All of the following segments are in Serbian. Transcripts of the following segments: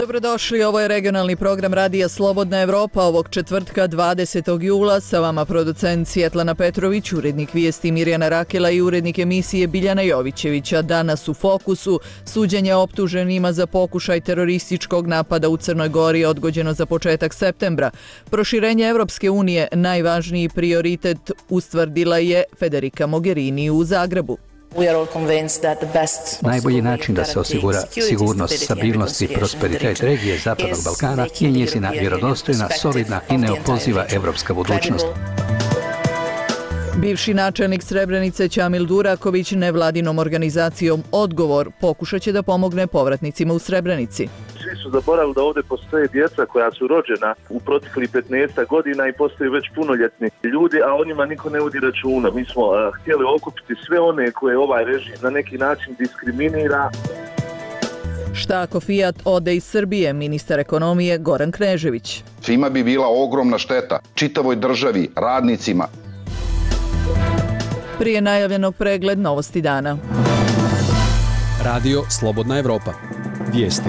Dobrodošli, ovo je regionalni program Radija Slobodna Evropa ovog četvrtka 20. jula. Sa vama producent Svjetlana Petrović, urednik vijesti Mirjana Rakela i urednik emisije Biljana Jovićevića. Danas u fokusu suđenje optuženima za pokušaj terorističkog napada u Crnoj Gori odgođeno za početak septembra. Proširenje Evropske unije najvažniji prioritet, ustvrdila je Federica Mogherini u Zagrebu. Najbolji način da se osigura sigurnost, stabilnost i prosperitet regije Zapadnog Balkana je njezina vjerodostojna, solidna i neopoziva evropska budućnost. Bivši načelnik Srebrenice Ćamil Duraković nevladinom organizacijom Odgovor pokušat će da pomogne povratnicima u Srebrenici. Svi su zaboravili da ovdje postoje djeca koja su rođena u proteklih 15 godina i postaju već punoljetni ljudi, a o njima niko ne vodi računa. Mi smo htjeli okupiti sve one koje ovaj režim na neki način diskriminira. Šta ako Fiat ode iz Srbije, ministar ekonomije Goran Knežević. Svima bi bila ogromna šteta, čitavoj državi, radnicima. Prije najavljenog pregled novosti dana. Radio Slobodna Evropa. Vijesti.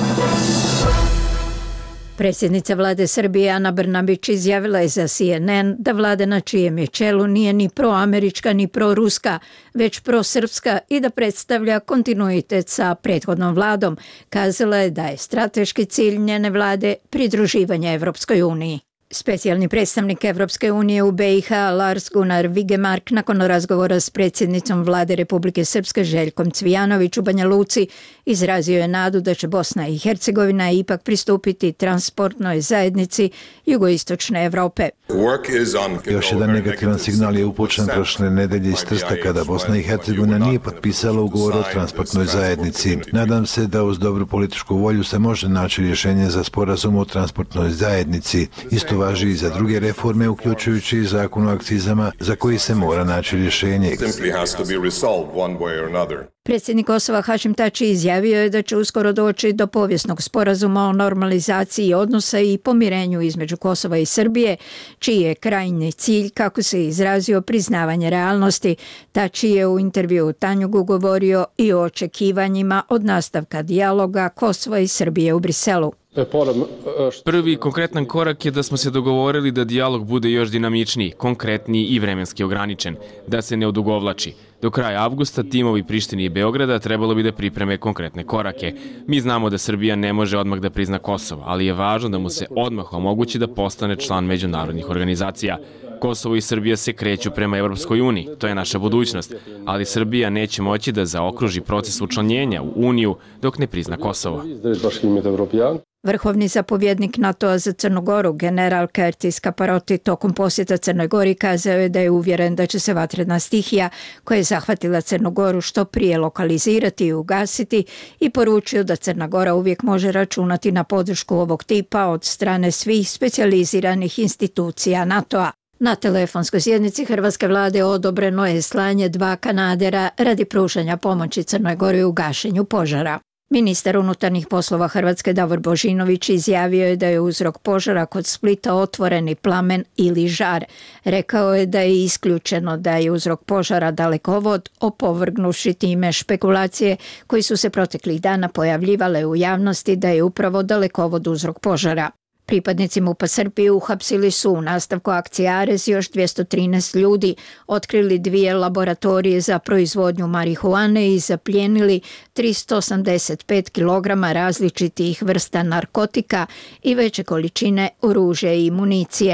Predsjednica vlade Srbije Ana Brnabić izjavila je za CNN da vlada na čijem je čelu nije ni proamerička ni proruska, već prosrpska i da predstavlja kontinuitet sa prethodnom vladom. Kazala je da je strateški cilj njene vlade pridruživanje Evropskoj uniji. Specijalni predstavnik Evropske unije u BiH Lars Gunnar Vigemark nakon razgovora s predsjednicom vlade Republike Srpske Željkom Cvijanović u Banja Luci izrazio je nadu da će Bosna i Hercegovina ipak pristupiti transportnoj zajednici jugoistočne Evrope. Još jedan negativan signal je upućen prošle nedelje iz Trsta kada Bosna i Hercegovina nije potpisala ugovor o transportnoj zajednici. Nadam se da uz dobru političku volju se može naći rješenje za sporazum o transportnoj zajednici. Isto važi i za druge reforme, uključujući i zakon o akcizama za koji se mora naći rješenje. Predsjednik Kosova Hašim Tači izjavio je da će uskoro doći do povijesnog sporazuma o normalizaciji odnosa i pomirenju između Kosova i Srbije, čiji je krajnji cilj, kako se izrazio, priznavanje realnosti. Tači je u intervjuu Tanjugu govorio i o očekivanjima od nastavka dijaloga Kosova i Srbije u Briselu. Prvi konkretan korak je da smo se dogovorili da dijalog bude još dinamičniji, konkretniji i vremenski ograničen, da se ne odugovlači. Do kraja avgusta timovi Prištine i Beograda trebalo bi da pripreme konkretne korake. Mi znamo da Srbija ne može odmah da prizna Kosovo, ali je važno da mu se odmah omogući da postane član međunarodnih organizacija. Kosovo i Srbija se kreću prema Evropskoj uniji, to je naša budućnost, ali Srbija neće moći da zaokruži proces učlanjenja u Uniju dok ne prizna Kosovo. Vrhovni zapovjednik NATO-a za Crnu Goru, general Curtis Caparoti, tokom posjeta Crnoj Gori kazao je da je uvjeren da će se vatrena stihija koja je zahvatila Crnu Goru što prije lokalizirati i ugasiti i poručio da Crna Gora uvijek može računati na podršku ovog tipa od strane svih specijaliziranih institucija NATO-a. Na telefonskoj sjednici hrvatske vlade odobreno je slanje 2 kanadera radi pružanja pomoći Crnoj Gori u gašenju požara. Ministar unutarnjih poslova Hrvatske Davor Božinović izjavio je da je uzrok požara kod Splita otvoreni plamen ili žar. Rekao je da je isključeno da je uzrok požara dalekovod, opovrgnuši time špekulacije koji su se proteklih dana pojavljivale u javnosti da je upravo dalekovod uzrok požara. Pripadnici MUP-a Srbije uhapsili su u nastavku akcije Ares još 213 ljudi, otkrili 2 laboratorije za proizvodnju marihuane i zaplijenili 385 kg različitih vrsta narkotika i veće količine oružja i municije.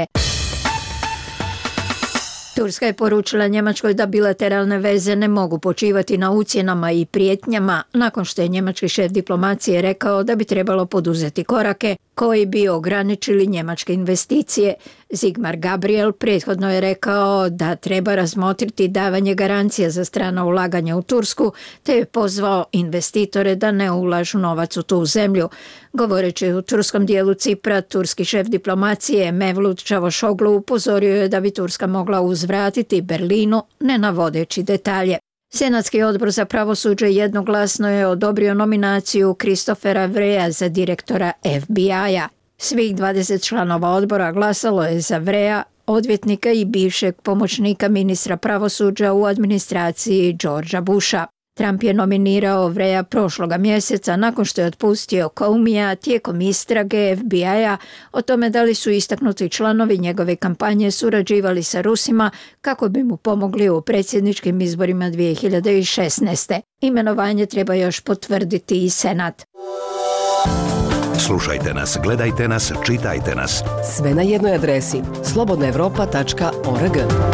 Turska je poručila Njemačkoj da bilateralne veze ne mogu počivati na ucjenama i prijetnjama nakon što je njemački šef diplomacije rekao da bi trebalo poduzeti korake koji bi ograničili njemačke investicije. Sigmar Gabriel prethodno je rekao da treba razmotriti davanje garancija za strana ulaganja u Tursku, te je pozvao investitore da ne ulažu novac u tu zemlju. Govoreći u turskom dijelu Cipra, turski šef diplomacije Mevlut Čavošoglu upozorio je da bi Turska mogla uzvratiti Berlinu, ne navodeći detalje. Senatski odbor za pravosuđe jednoglasno je odobrio nominaciju Christophera Wreya za direktora FBI-a. Svih 20 članova odbora glasalo je za Wreya, odvjetnika i bivšeg pomoćnika ministra pravosuđa u administraciji Georgea Busha. Trump je nominirao Vreja prošloga mjeseca nakon što je otpustio Comeyja tijekom istrage FBI-a o tome da li su istaknuti članovi njegove kampanje surađivali sa Rusima kako bi mu pomogli u predsjedničkim izborima 2016. Imenovanje treba još potvrditi i Senat. Slušajte nas, gledajte nas, čitajte nas. Sve na jednoj adresi slobodnaevropa.org.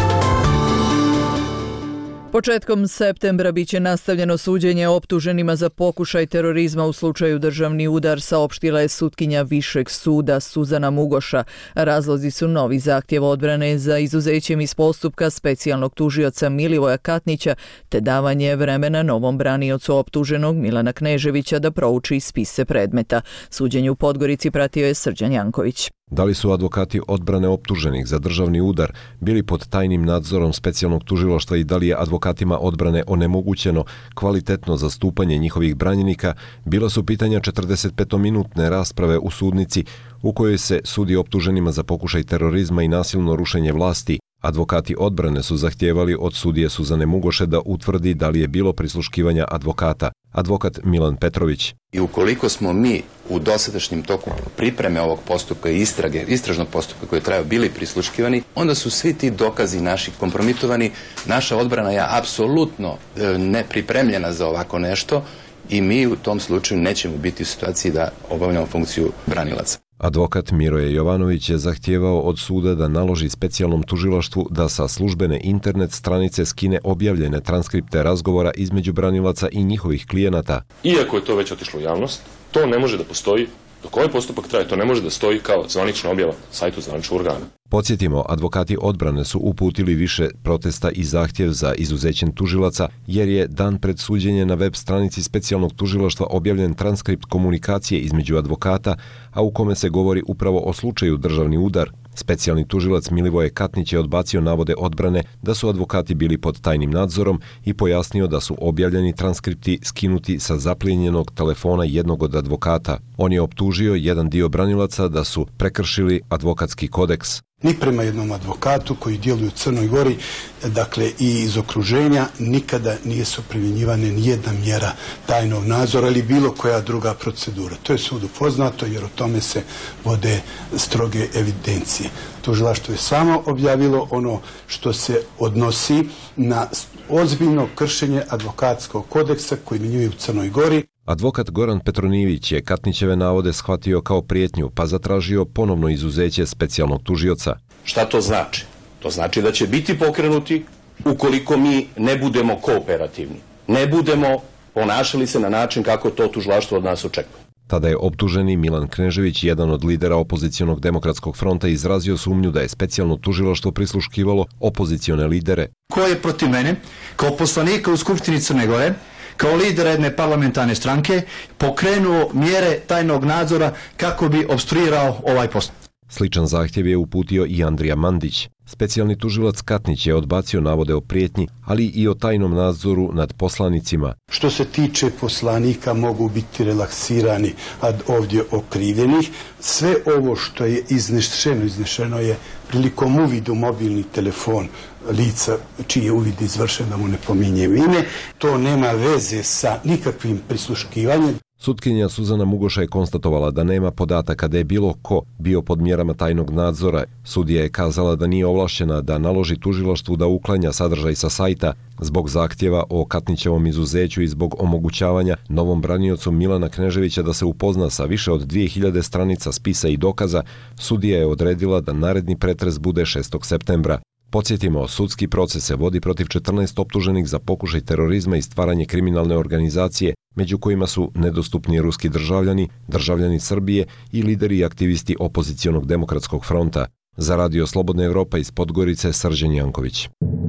Početkom septembra biće nastavljeno suđenje optuženima za pokušaj terorizma u slučaju državni udar, saopštila je sutkinja Višeg suda Suzana Mugoša. Razlozi su novi zahtjev odbrane za izuzećem iz postupka specijalnog tužioca Milivoja Katnića te davanje vremena novom braniocu optuženog Milana Kneževića da prouči spise predmeta. Suđenje u Podgorici pratio je Srđan Janković. Da li su advokati odbrane optuženih za državni udar bili pod tajnim nadzorom specijalnog tužilaštva i da li je advokatima odbrane onemogućeno kvalitetno zastupanje njihovih branjenika, bila su pitanja 45-minutne rasprave u sudnici u kojoj se sudi optuženima za pokušaj terorizma i nasilno rušenje vlasti. Advokati odbrane su zahtijevali od sudije Suzane Mugoše da utvrdi da li je bilo prisluškivanja advokata. Advokat Milan Petrović. I ukoliko smo mi u dosadašnjem toku pripreme ovog postupka i istražnog postupka koji je trajao bili prisluškivani, onda su svi ti dokazi naši kompromitovani. Naša odbrana je apsolutno nepripremljena za ovako nešto i mi u tom slučaju nećemo biti u situaciji da obavljamo funkciju branilaca. Advokat Miroje Jovanović je zahtijevao od suda da naloži specijalnom tužilaštvu da sa službene internet stranice skine objavljene transkripte razgovora između branilaca i njihovih klijenata. Iako je to već otišlo u javnost, to ne može da postoji, dok ovaj postupak traje, to ne može da stoji kao zvanična objava na sajtu zvaničnog organa. Podsjetimo, advokati odbrane su uputili više protesta i zahtjev za izuzećem tužilaca, jer je dan pred suđenje na web stranici specijalnog tužilaštva objavljen transkript komunikacije između advokata, a u kome se govori upravo o slučaju državni udar. Specijalni tužilac Milivoje Katnić je odbacio navode odbrane da su advokati bili pod tajnim nadzorom i pojasnio da su objavljeni transkripti skinuti sa zaplijenjenog telefona jednog od advokata. On je optužio jedan dio branilaca da su prekršili advokatski kodeks. Ni prema jednom advokatu koji djeluje u Crnoj Gori, dakle i iz okruženja, nikada nije su primjenjivane nijedna mjera tajnog nadzora ili bilo koja druga procedura. To je sudu poznato jer o tome se vode stroge evidencije. Tužilaštvo je samo objavilo ono što se odnosi na ozbiljno kršenje advokatskog kodeksa koji primjenjuje u Crnoj Gori. Advokat Goran Petronijević je Katnićeve navode shvatio kao prijetnju, pa zatražio ponovno izuzeće specijalnog tužioca. Šta to znači? To znači da će biti pokrenuti ukoliko mi ne budemo kooperativni. Ne budemo ponašali se na način kako to tužilaštvo od nas očekuje. Tada je optuženi Milan Knežević, jedan od lidera opozicionog demokratskog fronta, izrazio sumnju da je specijalno tužilaštvo prisluškivalo opozicione lidere. Ko je protiv mene, kao poslanika u Skupštini Crne Gore, kao lidera jedne parlamentarne stranke, pokrenuo mjere tajnog nadzora kako bi opstruirao ovaj postupak. Sličan zahtjev je uputio i Andrija Mandić. Specijalni tužilac Katnić je odbacio navode o prijetnji, ali i o tajnom nadzoru nad poslanicima. Što se tiče poslanika, mogu biti relaksirani od ovdje okrivljenih. Sve ovo što je iznešeno je prilikom uvida u mobilni telefon lica čiji je uvid izvršen, da mu ne pominjem ime. To nema veze sa nikakvim prisluškivanjem. Sutkinja Suzana Mugoša je konstatovala da nema podataka da je bilo ko bio pod mjerama tajnog nadzora. Sudija je kazala da nije ovlašćena da naloži tužilaštvu da uklanja sadržaj sa sajta zbog zahtjeva o Katnićevom izuzeću i zbog omogućavanja novom braniocu Milana Kneževića da se upozna sa više od 2000 stranica spisa i dokaza. Sudija je odredila da naredni pretres bude 6. septembra. Podsjetimo, sudski proces se vodi protiv 14 optuženih za pokušaj terorizma i stvaranje kriminalne organizacije, među kojima su nedostupni ruski državljani, državljani Srbije i lideri i aktivisti opozicionog demokratskog fronta. Za Radio Slobodna Evropa iz Podgorice, Srđan Janković.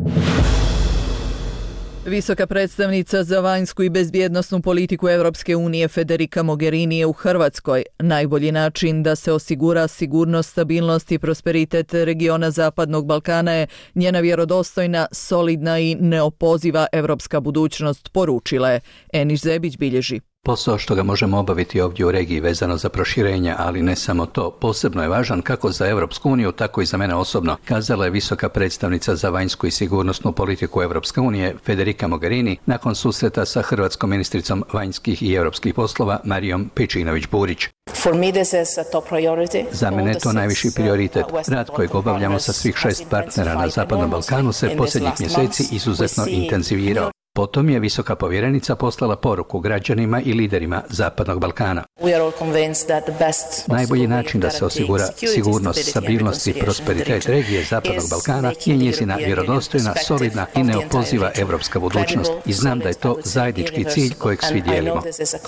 Visoka predstavnica za vanjsku i bezbjednosnu politiku Europske unije Federica Mogherini je u Hrvatskoj. Najbolji način da se osigura sigurnost, stabilnost i prosperitet regiona Zapadnog Balkana je njena vjerodostojna, solidna i neopoziva europska budućnost, poručila je. Eniš Zebić bilježi. Posao što ga možemo obaviti ovdje u regiji vezano za proširenje, ali ne samo to, posebno je važan kako za Europsku uniju, tako i za mene osobno, kazala je visoka predstavnica za vanjsku i sigurnosnu politiku Europske unije Federica Mogherini nakon susreta sa hrvatskom ministricom vanjskih i europskih poslova Marijom Pejčinović-Burić. Za mene je to najviši prioritet. Rad kojeg obavljamo sa svih 6 partnera na Zapadnom Balkanu se posljednjih mjeseci izuzetno intenzivirao. Potom je visoka povjerenica poslala poruku građanima i liderima Zapadnog Balkana. Najbolji način da se osigura sigurnost, stabilnost i prosperitet regije Zapadnog Balkana je njezina vjerodostojna, solidna i neopoziva europska budućnost. I znam da je to zajednički cilj kojeg svi dijelimo.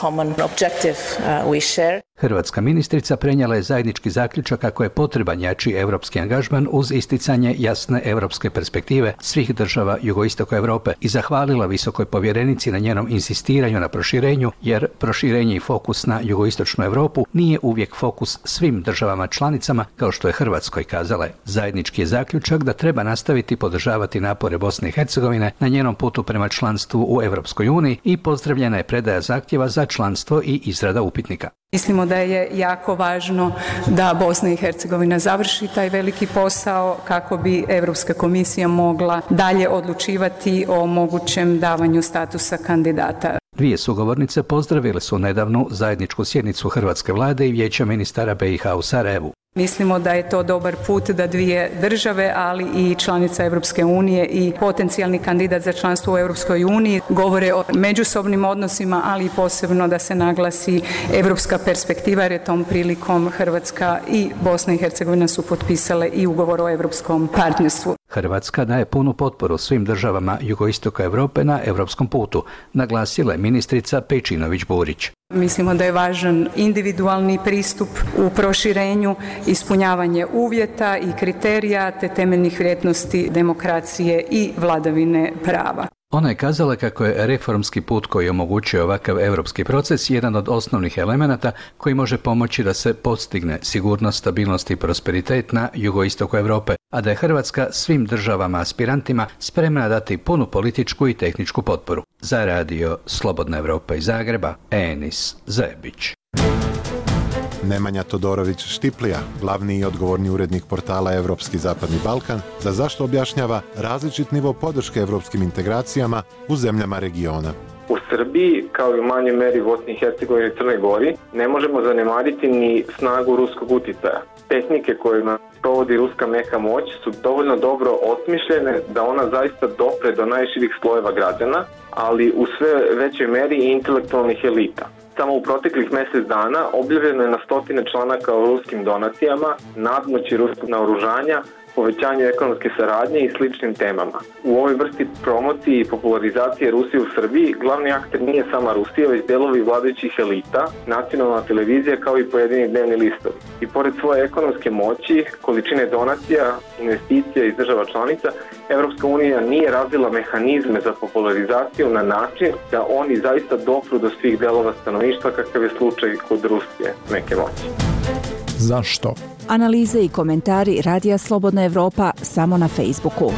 Hrvatska ministrica prenijela je zajednički zaključak kako je potreban jači europski angažman uz isticanje jasne europske perspektive svih država jugoistoka Europe i zahvalila visokoj povjerenici na njenom insistiranju na proširenju, jer proširenje i fokus na jugoistočnu Europu nije uvijek fokus svim državama članicama, kao što je Hrvatskoj, kazala je. Zajednički je zaključak da treba nastaviti podržavati napore Bosne i Hercegovine na njenom putu prema članstvu u Europskoj uniji i pozdravljena je predaja zahtjeva za članstvo i izrada upitnika. Mislimo da je jako važno da Bosna i Hercegovina završi taj veliki posao kako bi Europska komisija mogla dalje odlučivati o mogućem davanju statusa kandidata. Dvije sugovornice pozdravile su nedavnu zajedničku sjednicu Hrvatske vlade i Vijeća ministara BiH u Sarajevu. Mislimo da je to dobar put da dvije države, ali i članica Europske unije i potencijalni kandidat za članstvo u Europskoj uniji govore o međusobnim odnosima, ali i posebno da se naglasi europska perspektiva, jer je tom prilikom Hrvatska i Bosna i Hercegovina su potpisale i ugovor o europskom partnerstvu. Hrvatska daje punu potporu svim državama jugoistoka Europe na europskom putu, naglasila je ministrica Pejčinović-Burić. Mislimo da je važan individualni pristup u proširenju, ispunjavanje uvjeta i kriterija te temeljnih vrijednosti demokracije i vladavine prava. Ona je kazala kako je reformski put koji omogućuje ovakav europski proces jedan od osnovnih elemenata koji može pomoći da se postigne sigurnost, stabilnost i prosperitet na jugoistoku Europe, a da je Hrvatska svim državama aspirantima spremna dati punu političku i tehničku potporu. Za radio Slobodna Evropa iz Zagreba, Enis Zebić. Nemanja Todorović-Štiplija, glavni i odgovorni urednik portala Evropski zapadni Balkan, za zašto objašnjava različit nivo podrške evropskim integracijama u zemljama regiona. U Srbiji, kao i u manjoj meri Bosni i Hercegovini i Crnoj Gori, ne možemo zanemariti ni snagu ruskog uticaja. Tehnike kojima provodi ruska meka moć su dovoljno dobro osmišljene da ona zaista dopre do najširih slojeva građana, ali u sve većoj meri i intelektualnih elita. Samo u proteklih mjesec dana objavljeno je na stotine članaka o ruskim donacijama, nadmoći ruskog naoružanja, povećanju ekonomske saradnje i sličnim temama. U ovoj vrsti promocije i popularizacije Rusije u Srbiji glavni akter nije sama Rusija, već delovi vladajućih elita, nacionalna televizija kao i pojedini dnevni listovi. I pored svoje ekonomske moći, količine donacija, investicija iz država članica, Evropska unija nije razvila mehanizme za popularizaciju na način da oni zaista dopru do svih delova stanovništva, kakav je slučaj kod Rusije meke moći. Zašto? Analize i komentari Radija Slobodna Evropa samo na Facebooku.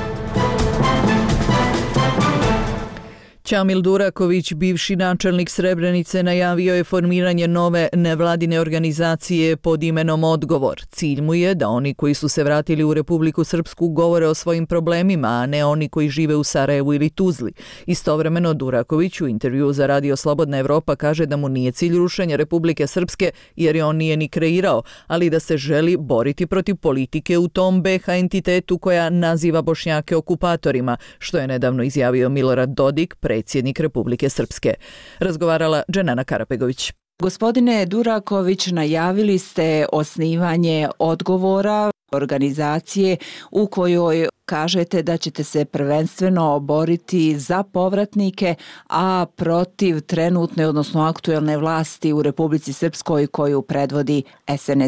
Ćamil Duraković, bivši načelnik Srebrenice, najavio je formiranje nove nevladine organizacije pod imenom Odgovor. Cilj mu je da oni koji su se vratili u Republiku Srpsku govore o svojim problemima, a ne oni koji žive u Sarajevu ili Tuzli. Istovremeno Duraković u intervjuu za Radio Slobodna Evropa kaže da mu nije cilj rušenje Republike Srpske, jer je on nije ni kreirao, ali da se želi boriti protiv politike u tom BiH entitetu koja naziva Bošnjake okupatorima, što je nedavno izjavio Milorad Dodik, predsjednik Republike Srpske. Razgovarala Dženana Karapegović. Gospodine Duraković, najavili ste osnivanje Odgovora, organizacije u kojoj kažete da ćete se prvenstveno boriti za povratnike, a protiv trenutne, odnosno aktuelne vlasti u Republici Srpskoj koju predvodi SNSD.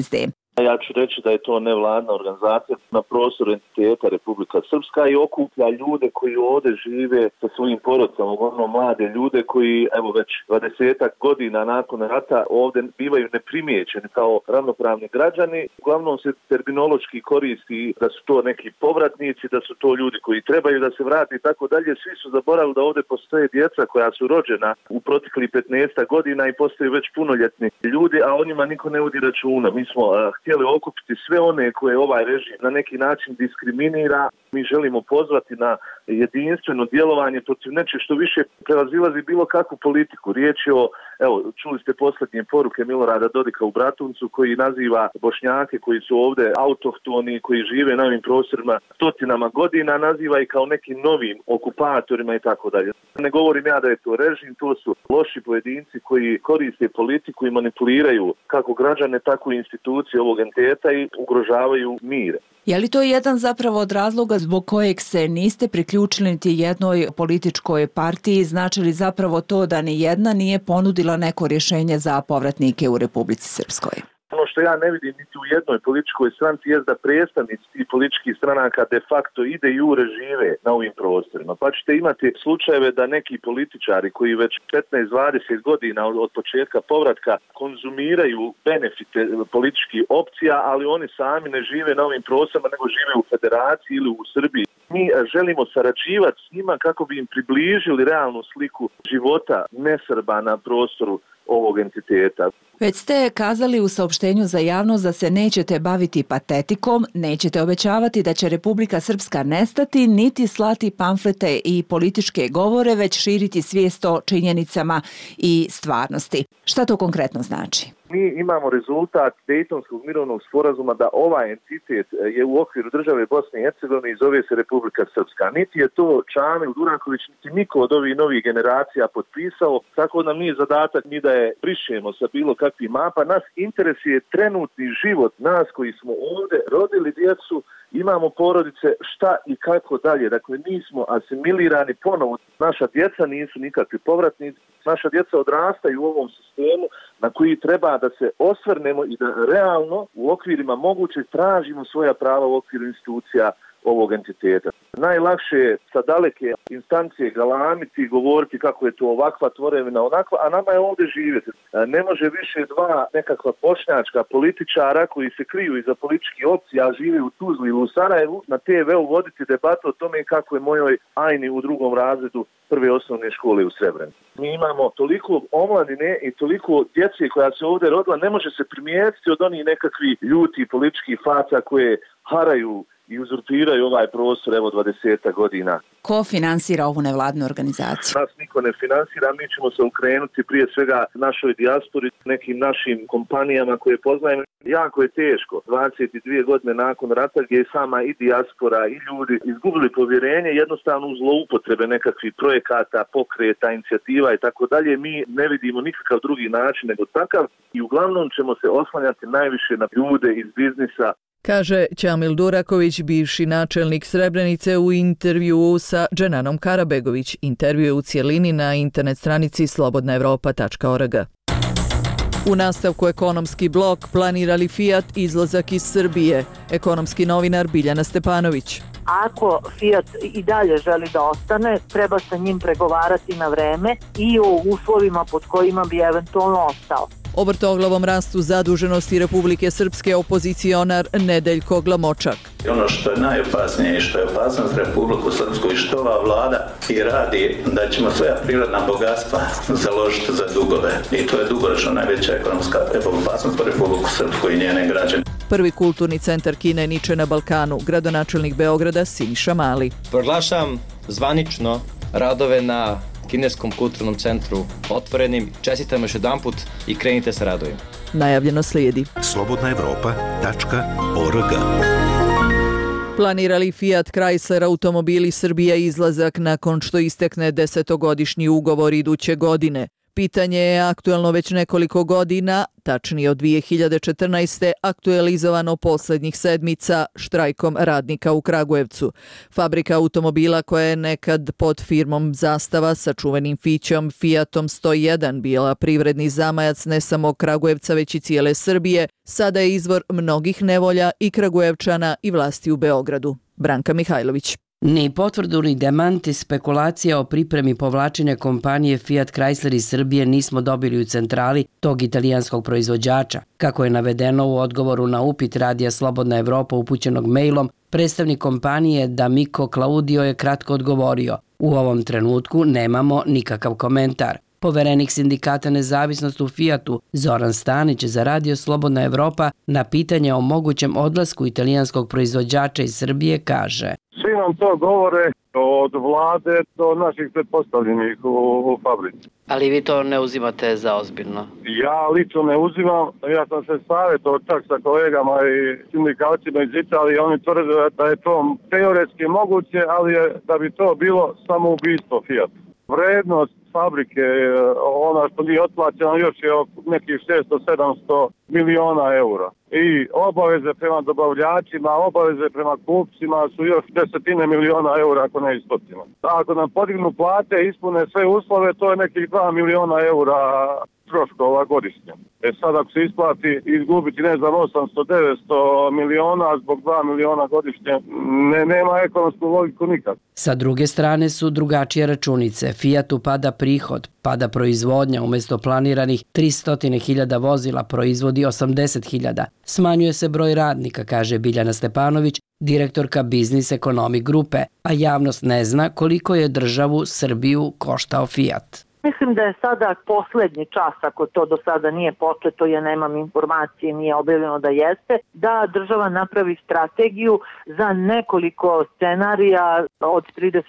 Ja ću reći da je to nevladna organizacija na prostoru entiteta Republika Srpska i okuplja ljude koji ovdje žive sa svojim porodicama, uglavnom mlade ljude koji evo već 20 godina nakon rata ovdje bivaju neprimjećeni kao ravnopravni građani. Uglavnom se terminološki koristi da su to neki povratnici, da su to ljudi koji trebaju da se vrati i tako dalje. Svi su zaboravili da ovdje postoje djeca koja su rođena u proteklih 15 godina i postaju već punoljetni ljudi, a o njima niko ne vodi računa. Mi smo htjeli okupiti sve one koje ovaj režim na neki način diskriminira. Mi želimo pozvati na jedinstveno djelovanje protiv nečeg što više prevazilazi bilo kakvu politiku. Riječ je o, evo, čuli ste posljednje poruke Milorada Dodika u Bratuncu koji naziva Bošnjake koji su ovdje autohtoni, koji žive na ovim prostorima stotinama godina, naziva i kao nekim novim okupatorima i tako dalje. Ne govorim ja da je to režim, to su loši pojedinci koji koriste politiku i manipuliraju kako građane, tako i institucije ovog entiteta i ugrožavaju mir. Je li to jedan zapravo od razloga zbog kojeg se niste priključili niti jednoj političkoj partiji? Znači li zapravo to da ni jedna nije ponudila neko rješenje za povratnike u Republici Srpskoj? Ono što ja ne vidim niti u jednoj političkoj stranci je da predstavnici tih političkih stranaka de facto ide i žive na ovim prostorima. Pa ćete imati slučajeve da neki političari koji već 15-20 godina od početka povratka konzumiraju benefite političkih opcija, ali oni sami ne žive na ovim prostorima nego žive u Federaciji ili u Srbiji. Mi želimo sarađivati s njima kako bi im približili realnu sliku života nesrba na prostoru ovog entiteta. Već ste kazali u saopštenju za javnost da se nećete baviti patetikom, nećete obećavati da će Republika Srpska nestati, niti slati pamflete i političke govore, već širiti svijest o činjenicama i stvarnosti. Šta to konkretno znači? Mi imamo rezultat Dejtonskog mirovnog sporazuma da ovaj entitet je u okviru države Bosne i Hercegovine i zove se Republika Srpska. Niti je to Čamil Duraković, niti niko od ovih novih generacija potpisao, tako da nije zadatak ni da je brišemo sa bilo kakvih mapa. Nas interesuje trenutni život, nas koji smo ovdje rodili djecu, imamo porodice, šta i kako dalje. Dakle, nismo asimilirani ponovo. Naša djeca nisu nikakvi povratnici. Naša djeca odrastaju u ovom sistemu na koji treba da se osvrnemo i da realno u okvirima moguće tražimo svoja prava u okviru institucija ovog entiteta. Najlakše je sa daleke instancije galamiti i govoriti kako je to ovakva tvorevina, onakva, a nama je ovdje živjeti. Ne može više dva nekakva bošnjačka političara koji se kriju iza političkih opcija, a žive u Tuzli ili u Sarajevu, na TV-u voditi debatu o tome kako je mojoj Ajni u 2. razredu prve osnovne škole u Srebrenici. Mi imamo toliko omladine i toliko djece koja se ovdje rodila, ne može se primijetiti od onih nekakvih ljuti političkih faca koje haraju i uzurpiraju ovaj prostor evo 20 godina. Ko finansira ovu nevladnu organizaciju? Nas niko ne finansira, mi ćemo se ukrenuti prije svega našoj dijaspori, nekim našim kompanijama koje poznajemo. Jako je teško, 22 godine nakon rata gdje je sama i dijaspora i ljudi izgubili povjerenje, jednostavno u zloupotrebe nekakvih projekata, pokreta, inicijativa i tako dalje. Mi ne vidimo nikakav drugi način nego takav i uglavnom ćemo se oslanjati najviše na ljude iz biznisa. Kaže Čamil Duraković, bivši načelnik Srebrenice u intervjuu sa Dženanom Karabegović. Intervju je u cijelini na internet stranici slobodnaevropa.org. U nastavku ekonomski blok, planira li Fiat izlazak iz Srbije? Ekonomski novinar Biljana Stepanović. Ako Fiat i dalje želi da ostane, treba sa njim pregovarati na vreme i o uslovima pod kojima bi eventualno ostao. O vrtoglavom rastu zaduženosti Republike Srpske opozicionar Nedeljko Glamočak. Ono što je najopasnije i što je opasno za Republiku Srpsku i što ova vlada i radi, da ćemo svoja prirodna bogatstva založiti za dugove. I to je dugoročno najveća ekonomska opasnost po Republiku Srpsku i njene građane. Prvi kulturni centar Kine niče na Balkanu, gradonačelnik Beograda Siniša Mali. Proglašavam zvanično radove na Kineskom kulturnom centru otvorenim. Čestitam još jedanput i krenite sa radovima. Najavljeno slijedi. slobodnaevropa.org. Planira li Fiat Chrysler automobili Srbija izlazak nakon što istekne 10-godišnji ugovor iduće godine? Pitanje je aktuelno već nekoliko godina, tačnije od 2014. aktualizovano posljednjih sedmica štrajkom radnika u Kragujevcu. Fabrika automobila koja je nekad pod firmom Zastava sa čuvenim fićom Fiatom 101 bila privredni zamajac ne samo Kragujevca već i cijele Srbije, sada je izvor mnogih nevolja i Kragujevčana i vlasti u Beogradu. Branka Mihajlović. Ni potvrdu ni demanti spekulacija o pripremi povlačenja kompanije Fiat Chrysler iz Srbije nismo dobili u centrali tog italijanskog proizvođača. Kako je navedeno u odgovoru na upit Radija Slobodna Evropa upućenog mailom, predstavnik kompanije D'Amico Claudio je kratko odgovorio: u ovom trenutku nemamo nikakav komentar. Poverenik sindikata Nezavisnost u Fiatu Zoran Stanić za Radio Slobodna Evropa na pitanje o mogućem odlasku italijanskog proizvođača iz Srbije kaže: svi nam to govore od vlade do naših pretpostavljenih u fabrici. Ali vi to ne uzimate za ozbiljno? Ja lično ne uzimam, ja sam se savjetovao čak sa kolegama i sindikalcima iz Italije, oni tvrde da je to teoretski moguće, ali je da bi to bilo samoubistvo Fiat. Vrednost fabrike, ona što nije otplaćena, još je nekih 600-700 miliona eura. I obaveze prema dobavljačima, obaveze prema kupcima su još desetine miliona eura, ako ne i stotina. Ako nam podignu plate, ispune sve uslove, to je nekih 2 miliona eura troškova godišnje. Sad ako se isplati izgubiti, ne znam, 800-900 miliona zbog 2 miliona godišnje, nema ekonomsku logiku nikad. Sa druge strane su drugačije računice. Fiatu pada prihod, pada proizvodnja, umjesto planiranih 300.000 vozila proizvodi 80.000. Smanjuje se broj radnika, kaže Biljana Stepanović, direktorka Biznis Ekonomi grupe, a javnost ne zna koliko je državu Srbiju koštao Fiat. Mislim da je sada posljednji čas, ako to do sada nije početo, ja nemam informacije, nije objavljeno da jeste, da država napravi strategiju za nekoliko scenarija od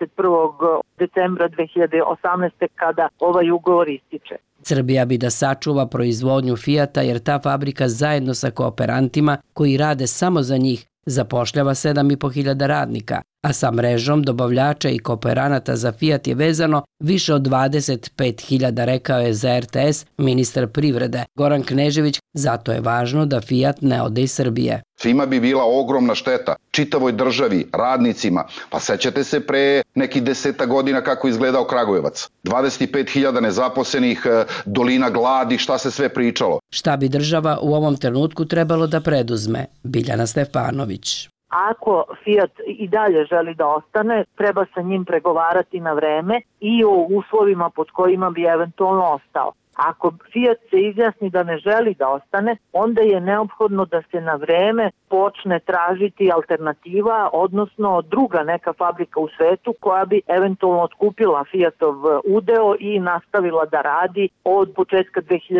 31. decembra 2018. kada ovaj ugovor ističe. Srbija bi da sačuva proizvodnju Fijata jer ta fabrika zajedno sa kooperantima koji rade samo za njih zapošljava 7.500 radnika, a sa mrežom dobavljača i kooperanata za Fiat je vezano više od 25.000, rekao je za RTS ministar privrede Goran Knežević. Zato je važno da Fiat ne ode iz Srbije. Svima bi bila ogromna šteta, čitavoj državi, radnicima. Pa sećate se pre nekih 10 godina kako izgledao Kragujevac. 25.000 nezaposlenih, dolina gladi, šta se sve pričalo. Šta bi država u ovom trenutku trebalo da preduzme? Biljana Stepanović. Ako Fiat i dalje želi da ostane, treba sa njim pregovarati na vreme i o uslovima pod kojima bi eventualno ostao. Ako Fiat se izjasni da ne želi da ostane, onda je neophodno da se na vreme počne tražiti alternativa, odnosno druga neka fabrika u svetu koja bi eventualno otkupila Fiatov udeo i nastavila da radi od početka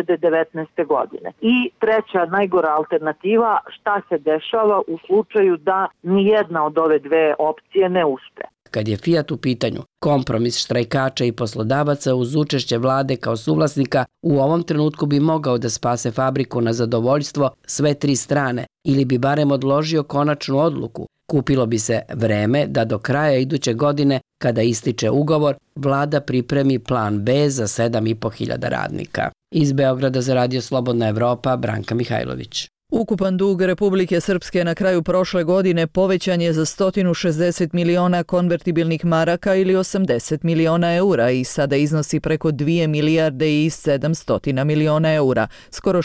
2019. godine. I treća, najgora alternativa, šta se dešava u slučaju da nijedna od ove dve opcije ne uspe. Kad je Fiat u pitanju, kompromis štrajkača i poslodavaca uz učešće vlade kao suvlasnika u ovom trenutku bi mogao da spase fabriku na zadovoljstvo sve tri strane ili bi barem odložio konačnu odluku. Kupilo bi se vreme da do kraja iduće godine, kada ističe ugovor, vlada pripremi plan B za 7.500 radnika. Iz Beograda za Radio Slobodna Evropa, Branka Mihajlović. Ukupan dug Republike Srpske na kraju prošle godine povećan je za 160 miliona konvertibilnih maraka ili 80 miliona eura i sada iznosi preko 2 milijarde i 700 miliona eura, skoro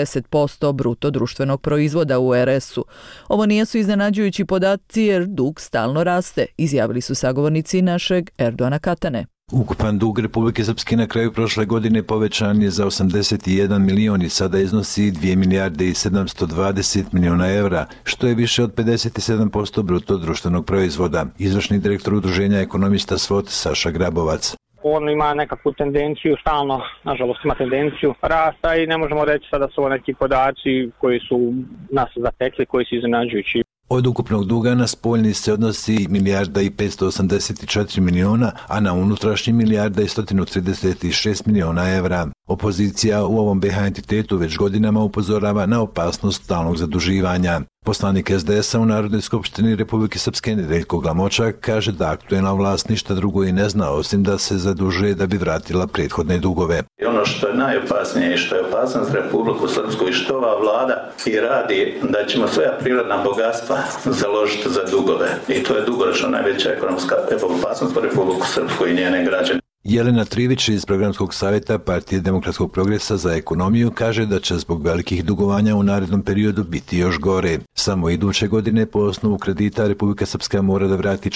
60% bruto društvenog proizvoda u RS-u. Ovo nisu iznenađujući podaci jer dug stalno raste, izjavili su sagovornici našeg Erdoana Katane. Ukupan dug Republike Srpske na kraju prošle godine povećan je za 81 milion i sada iznosi 2 milijarde i 720 miliona evra, što je više od 57% bruto društvenog proizvoda. Izvršni direktor udruženja ekonomista SWOT Saša Grabovac. On ima nekakvu tendenciju, stalno, nažalost ima tendenciju rasta i ne možemo reći sada su ovo neki podaci koji su nas zatekli, koji su iznenađujući. Od ukupnog duga na spoljni se odnosi milijarda i 584 miliona, a na unutrašnji milijarda i 136 miliona evra. Opozicija u ovom BH entitetu već godinama upozorava na opasnost stalnog zaduživanja. Poslanik SDS-a u Narodnoj skupštini Republike Srpske Nedeljko Glamočak kaže da aktuelna vlast ništa drugo i ne zna osim da se zadužuje da bi vratila prethodne dugove. I ono što je najopasnije i što je opasno za Republiku Srpsku i što ova vlada i radi, da ćemo svoja prirodna bogatstva založiti za dugove. I to je dugoročno najveća ekonomska opasnost po Republiku Srpsku i njene građane. Jelena Trivić iz Programskog savjeta Partije demokratskog progresa za ekonomiju kaže da će zbog velikih dugovanja u narednom periodu biti još gore. Samo iduće godine po osnovu kredita Republika Srpska mora da vrati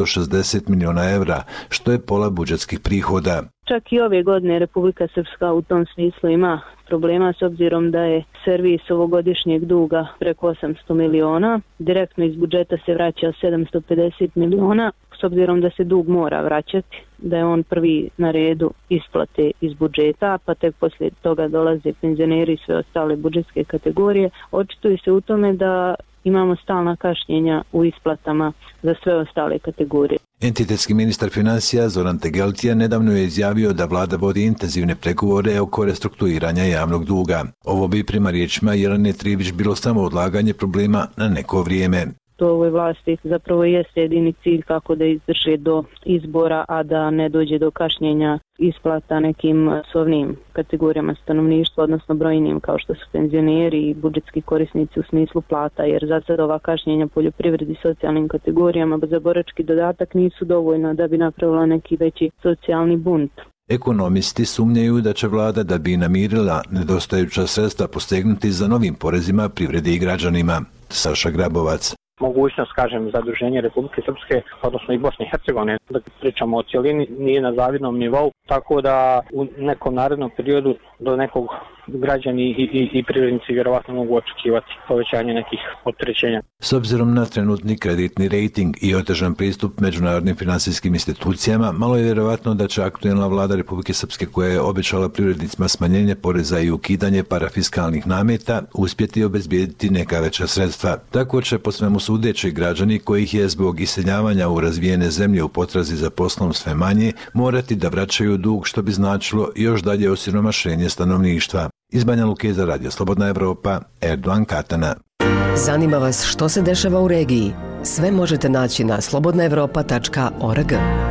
460 miliona evra, što je pola budžetskih prihoda. Čak i ove godine Republika Srpska u tom smislu ima problema s obzirom da je servis ovogodišnjeg duga preko 800 miliona. Direktno iz budžeta se vraća 750 miliona, s obzirom da se dug mora vraćati, da je on prvi na redu isplate iz budžeta, pa tek poslije toga dolaze penzioneri i sve ostale budžetske kategorije. Očituje se u tome da imamo stalna kašnjenja u isplatama za sve ostale kategorije. Entitetski ministar financija Zoran Tegeltija nedavno je izjavio da vlada vodi intenzivne pregovore oko restrukturiranja javnog duga. Ovo bi prema riječima Jelene Trivić bilo samo odlaganje problema na neko vrijeme. To ovoj vlasti zapravo jeste jedini cilj kako da izdrže do izbora, a da ne dođe do kašnjenja isplata nekim osnovnim kategorijama stanovništva, odnosno brojnim kao što su penzioneri i budžetski korisnici u smislu plata, jer za sad ova kašnjenja poljoprivredi i socijalnim kategorijama za borački dodatak nisu dovoljna da bi napravila neki veći socijalni bunt. Ekonomisti sumnjaju da će vlada, da bi namirila nedostajuća sredstva, posegnuti za novim porezima privredi i građanima. Saša Grabovac. Mogućnost, zaduženja Republike Srpske, odnosno i Bosne i Hercegovine, da pričamo o cijelini, nije na zavidnom nivou, tako da u nekom narednom periodu do nekog građani i privrednici vjerovatno mogu očekivati povećanje nekih opterećenja. S obzirom na trenutni kreditni rejting i otežan pristup međunarodnim finansijskim institucijama, malo je vjerovatno da će aktuelna vlada Republike Srpske, koja je obećala privrednicima smanjenje poreza i ukidanje parafiskalnih nameta, uspjeti obezbijediti neka veća sredstva. Tako će po svemu sudeći građani, kojih je zbog iseljavanja u razvijene zemlje u potrazi za poslom sve manje, morati da vraćaju dug, što bi značilo još dalje osiromašenje stanovništva. Iz Banja Luke za Radio Slobodna Evropa, Erdogan Katana. Zanima vas što se dešava u regiji? Sve možete naći na slobodnaevropa.org.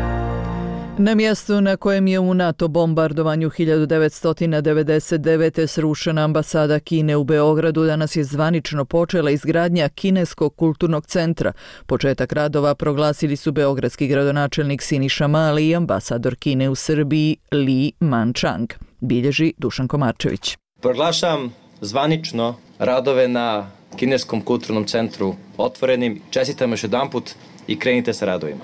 Na mjestu na kojem je u NATO bombardovanju 1999. srušena ambasada Kine u Beogradu, danas je zvanično počela izgradnja Kineskog kulturnog centra. Početak radova proglasili su beogradski gradonačelnik Siniša Mali i ambasador Kine u Srbiji Li Manchang. Bilježi Dušan Komarčević. Proglašam zvanično radove na Kineskom kulturnom centru otvorenim. Čestitam još jedanput i krenite sa radovima.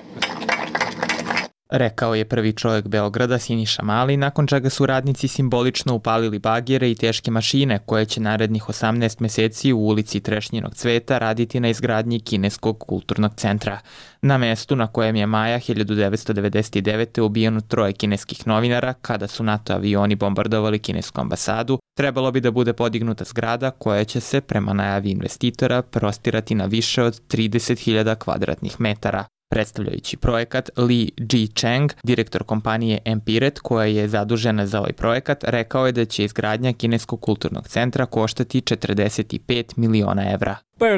Rekao je prvi čovjek Beograda Siniša Mali, nakon čega su radnici simbolično upalili bagere i teške mašine koje će narednih 18 mjeseci u ulici Trešnjinog cveta raditi na izgradnji Kineskog kulturnog centra. Na mjestu na kojem je maja 1999. ubijeno 3 kineskih novinara kada su NATO avioni bombardovali kinesku ambasadu, trebalo bi da bude podignuta zgrada koja će se, prema najavi investitora, prostirati na više od 30.000 kvadratnih metara. Predstavljajući projekat, Li Ji-cheng, direktor kompanije Empiret, koja je zadužena za ovaj projekat, rekao je da će izgradnja Kineskog kulturnog centra koštati 45 miliona evra.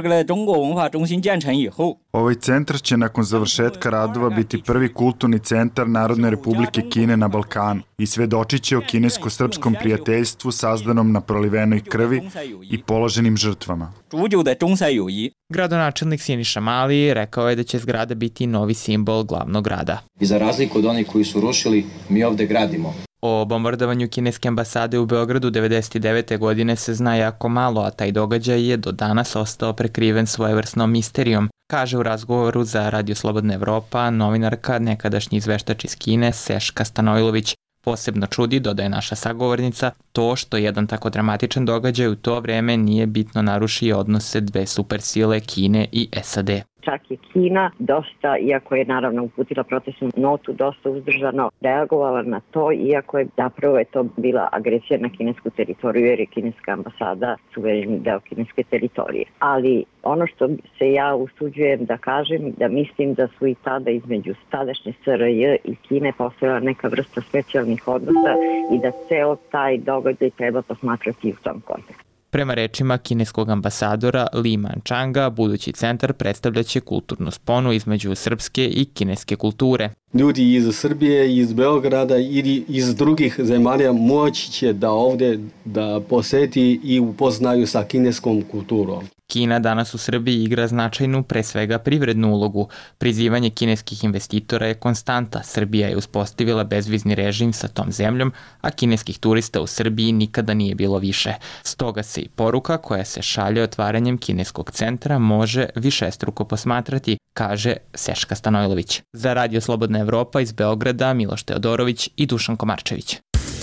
Ovaj centar će nakon završetka radova biti prvi kulturni centar Narodne Republike Kine na Balkanu i svedočit će o kinesko-srpskom prijateljstvu sazdanom na prolivenoj krvi i položenim žrtvama. Gradonačelnik Siniša Mali rekao je da će zgrada biti novi simbol glavnog grada. I za razliku od onih koji su rušili, mi ovdje gradimo. O bombardovanju kineske ambasade u Beogradu 1999. godine se zna jako malo, a taj događaj je do danas ostao prekriven svojevrsnom misterijom, kaže u razgovoru za Radio Slobodna Evropa novinarka, nekadašnji izveštač iz Kine Seška Stanojlović. Posebno čudi, dodaje naša sagovornica, to što jedan tako dramatičan događaj u to vrijeme nije bitno narušio odnose dve supersile Kine i SAD. Čak je Kina dosta, iako je naravno uputila protestnu notu, dosta uzdržano reagovala na to, iako je zapravo je to bila agresija na kinesku teritoriju, jer je kineska ambasada suvereni deo kineske teritorije. Ali ono što se ja usuđujem da kažem, da mislim da su i tada između tadašnje SRJ i Kine postojala neka vrsta specijalnih odnosa i da ceo taj događaj treba posmatrati u tom kontekstu. Prema rečima kineskog ambasadora Li Manchanga, budući centar predstavljaće kulturnu sponu između srpske i kineske kulture. Ljudi iz Srbije, iz Beograda ili iz drugih zemalja moći će da ovdje da poseti i upoznaju sa kineskom kulturom. Kina danas u Srbiji igra značajnu, pre svega privrednu ulogu. Prizivanje kineskih investitora je konstanta. Srbija je uspostavila bezvizni režim sa tom zemljom, a kineskih turista u Srbiji nikada nije bilo više. Stoga se i poruka koja se šalje otvaranjem kineskog centra može višestruko posmatrati, kaže Seška Stanojlović. Za Radio Slobodna Evropa iz Beograda Miloš Teodorović i Dušan Komarčević.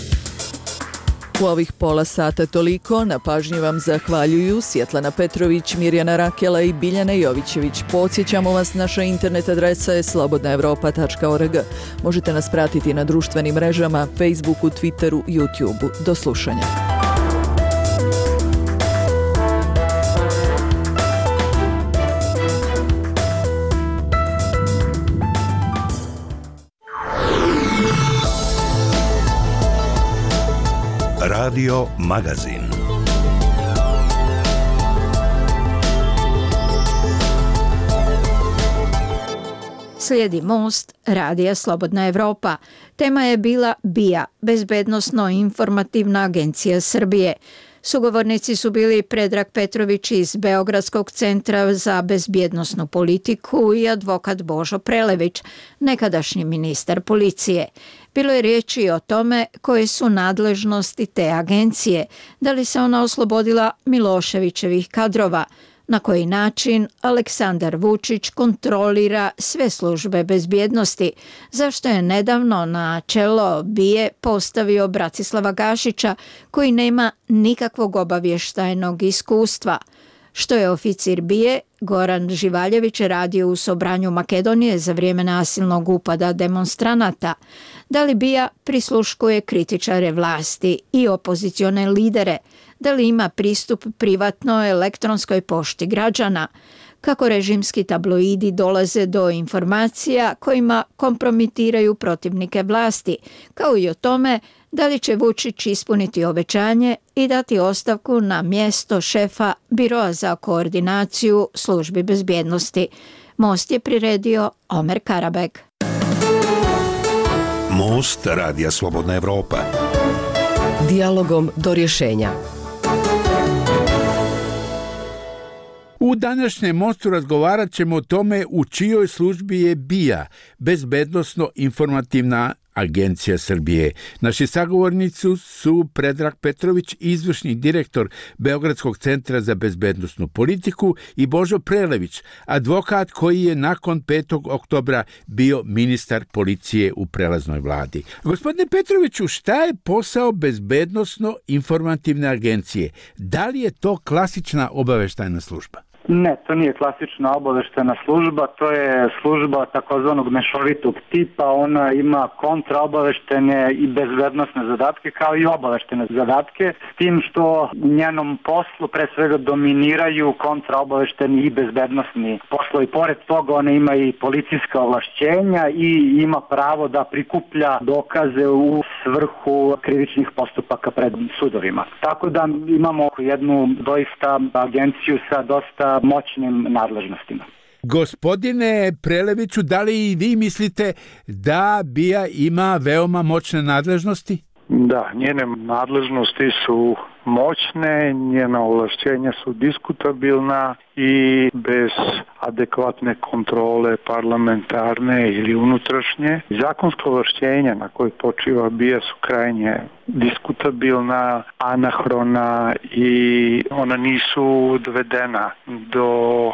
U ovih pola sata toliko, na pažnji vam zahvaljuju Svjetlana Petrović, Mirjana Rakela i Biljana Jovićević. Podsjećamo vas, naša internet adresa je slobodnaevropa.org. Možete nas pratiti na društvenim mrežama, Facebooku, Twitteru, YouTubeu. Do slušanja. Radio Magazin. Slijedi Most, Radija Slobodna Evropa. Tema je bila BIA, Bezbednosno-informativna agencija Srbije. Sugovornici su bili Predrag Petrović iz Beogradskog centra za bezbjednosnu politiku i advokat Božo Prelević, nekadašnji ministar policije. Bilo je riječi o tome koje su nadležnosti te agencije, da li se ona oslobodila Miloševićevih kadrova, na koji način Aleksandar Vučić kontrolira sve službe bezbjednosti, zašto je nedavno na čelo BIA postavio Bratislava Gašića, koji nema nikakvog obavještajnog iskustva. Što je oficir BIA Goran Živaljević radio u Sobranju Makedonije za vrijeme nasilnog upada demonstranata? Da li BIA prisluškuje kritičare vlasti i opozicione lidere? Da li ima pristup privatnoj elektronskoj pošti građana? Kako režimski tabloidi dolaze do informacija kojima kompromitiraju protivnike vlasti, kao i o tome da li će Vučić ispuniti obećanje i dati ostavku na mjesto šefa Biroa za koordinaciju službi bezbjednosti. Most je priredio Omer Karabek. Most, Radija Slobodna Evropa. Dijalogom do rješenja. U današnjem Mostu razgovarat ćemo o tome u čijoj službi je BIA, Bezbednosno-informativna agencija Srbije. Naši sagovornici su Predrag Petrović, izvršni direktor Beogradskog centra za bezbednosnu politiku, i Božo Prelević, advokat koji je nakon 5. oktobra bio ministar policije u prelaznoj vladi. Gospodine Petroviću, šta je posao Bezbednosno-informativne agencije? Da li je to klasična obavještajna služba? Ne, to nije klasična obavještajna služba, to je služba takozvanog mešovitog tipa. Ona ima kontraobavještene i bezbednosne zadatke kao i obavještene zadatke, s tim što u njenom poslu pre svega dominiraju kontraobavješteni i bezbednosni poslovi. Pored toga ona ima i policijska ovlašćenja i ima pravo da prikuplja dokaze u svrhu krivičnih postupaka pred sudovima. Tako da imamo jednu doista agenciju sa dosta moćnim nadležnostima. Gospodine Preleviću, da li i vi mislite da BIA ima veoma moćne nadležnosti? Da, njene nadležnosti su moćne, njena ovlašćenja su diskutabilna i bez adekvatne kontrole parlamentarne ili unutrašnje. Zakonska ovlašćenja na koje počiva BIA su krajnje diskutabilna, anahrona i ona nisu dovedena do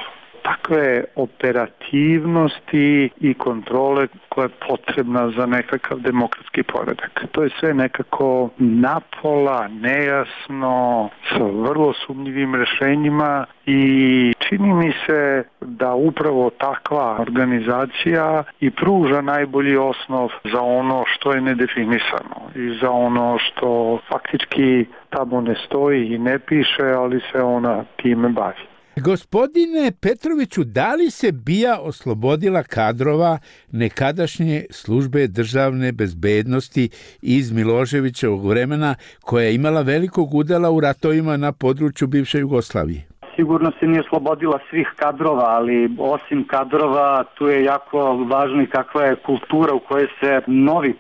takve operativnosti i kontrole koja je potrebna za nekakav demokratski poredak. To je sve nekako napola, nejasno, sa vrlo sumnjivim rješenjima i čini mi se da upravo takva organizacija i pruža najbolji osnov za ono što je nedefinisano i za ono što faktički tamo ne stoji i ne piše, ali se ona time bavi. Gospodine Petroviću, da li se BIA oslobodila kadrova nekadašnje službe državne bezbednosti iz Miloševićevog vremena koja je imala velikog udela u ratovima na području bivše Jugoslavije? Sigurno se nije oslobodila svih kadrova, ali osim kadrova tu je jako važno i kakva je kultura u kojoj se novi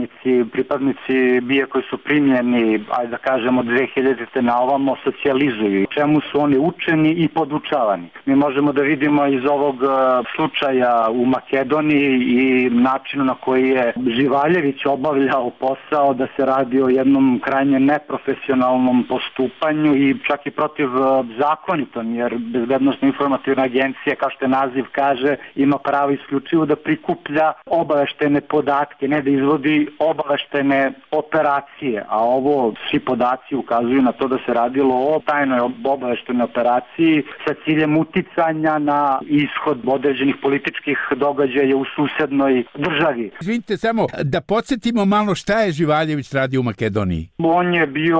pripadnici BIA koji su primljeni, ajde da kažemo 2000. na ovamo, socijalizuju. Čemu su oni učeni i podučavani. Mi možemo da vidimo iz ovog slučaja u Makedoniji i načinu na koji je Živaljević obavljao posao, da se radi o jednom krajnje neprofesionalnom postupanju i čak i protiv zakoni, jer Bezbednosno informativna agencija, kao što je naziv kaže, ima pravo isključivo da prikuplja obaveštene podatke, ne da izvodi obaveštene operacije, a ovo svi podaci ukazuju na to da se radilo o tajnoj obaveštenoj operaciji sa ciljem uticanja na ishod određenih političkih događaja u susednoj državi. Izvinite, samo da podsjetimo malo šta je Živaljević radio u Makedoniji. On je bio,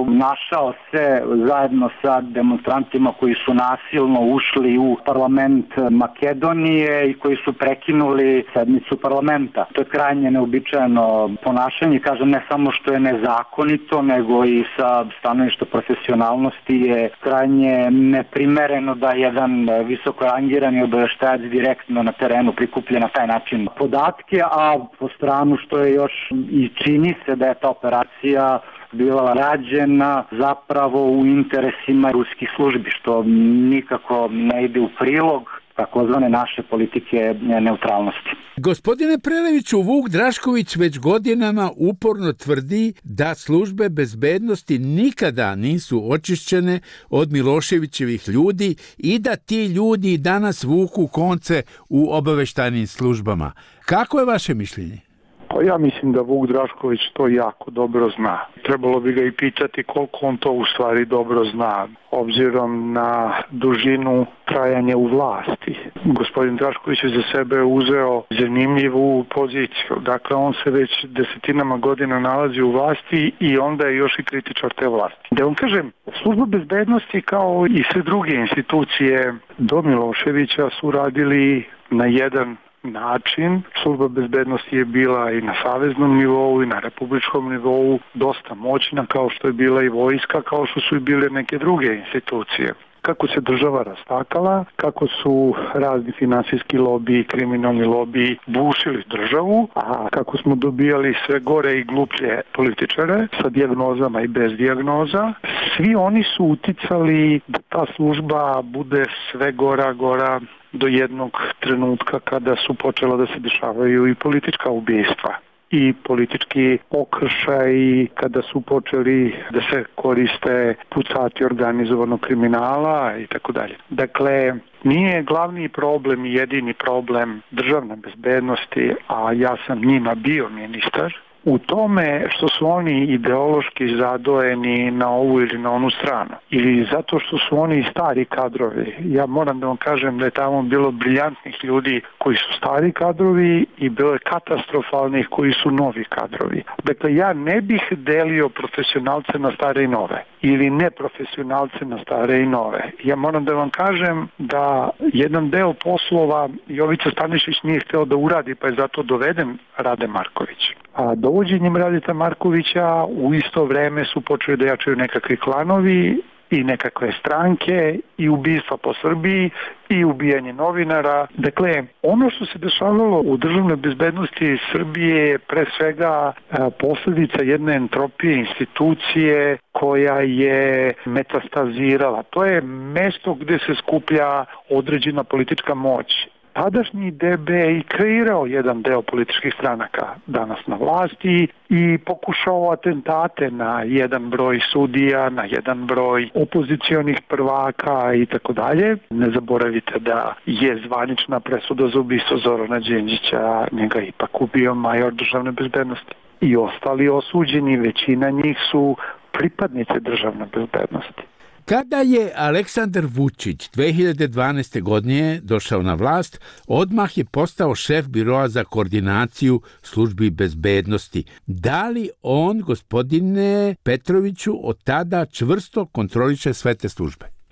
našao se zajedno sa demonstrantima koji su nasilno ušli u parlament Makedonije i koji su prekinuli sednicu parlamenta. To je krajnje neobičajeno ponašanje, kažem, ne samo što je nezakonito, nego i sa stanovišta profesionalnosti je krajnje neprimereno da jedan visoko rangirani obaveštajac direktno na terenu prikuplja na taj način podatke, a po stranu što je još i čini se da je ta operacija bila rađena zapravo u interesima ruskih službi, što nikako ne ide u prilog takozvane naše politike neutralnosti. Gospodine Preleviću, Vuk Drašković već godinama uporno tvrdi da službe bezbednosti nikada nisu očišćene od Miloševićevih ljudi i da ti ljudi danas vuku konce u obaveštajnim službama. Kako je vaše mišljenje? Pa ja mislim da Vuk Drašković to jako dobro zna. Trebalo bi ga i pitati koliko on to u stvari dobro zna, obzirom na dužinu trajanja u vlasti. Gospodin Drašković je za sebe uzeo zanimljivu poziciju. Dakle, on se već desetinama godina nalazi u vlasti i onda je još i kritičar te vlasti. Da vam kažem, služba bezbednosti kao i sve druge institucije do Miloševića su radili na jedan način. Služba bezbednosti je bila i na saveznom nivou i na republičkom nivou dosta moćna, kao što je bila i vojska, kao što su i bile neke druge institucije. Kako se država rastakala, kako su razni finansijski lobiji, kriminalni lobiji bušili državu, a kako smo dobijali sve gore i gluplje političare sa dijagnozama i bez dijagnoza, svi oni su uticali da ta služba bude sve gora do jednog trenutka kada su počela da se dešavaju i politička ubistva i politički okršaj, kada su počeli da se koriste pucati organizovanog kriminala i tako dalje. Dakle, nije glavni problem i jedini problem državne bezbednosti, a ja sam njima bio ministar, u tome što su oni ideološki zadojeni na ovu ili na onu stranu. Ili zato što su oni stari kadrovi. Ja moram da vam kažem da je tamo bilo briljantnih ljudi koji su stari kadrovi i bilo je katastrofalnih koji su novi kadrovi. Dakle, ja ne bih delio profesionalce na stare i nove. Ili neprofesionalce na stare i nove. Ja moram da vam kažem da jedan deo poslova Jovica Stanišić nije hteo da uradi, pa je zato doveden Rade Marković. A dovođenjem Radeta Markovića u isto vreme su počeli da jačaju nekakvi klanovi i nekakve stranke i ubistva po Srbiji i ubijanje novinara. Dakle, ono što se dešavalo u državnoj bezbednosti Srbije je pre svega posljedica jedne entropije institucije koja je metastazirala. To je mesto gde se skuplja određena politička moć. Tadašnji DB i kreirao jedan deo političkih stranaka danas na vlasti i pokušao atentate na jedan broj sudija, na jedan broj opozicionih prvaka i tako dalje. Ne zaboravite da je zvanična presuda za ubistvo Zorana Đinđića, njega ipak ubio major državne bezbednosti. I ostali osuđeni, većina njih su pripadnice državne bezbednosti. Kada je Aleksandar Vučić 2012. godine došao na vlast, odmah je postao šef biroa za koordinaciju službi bezbednosti. Da li on, gospodine Petroviću, od tada čvrsto kontroliše sve te službe? Pa,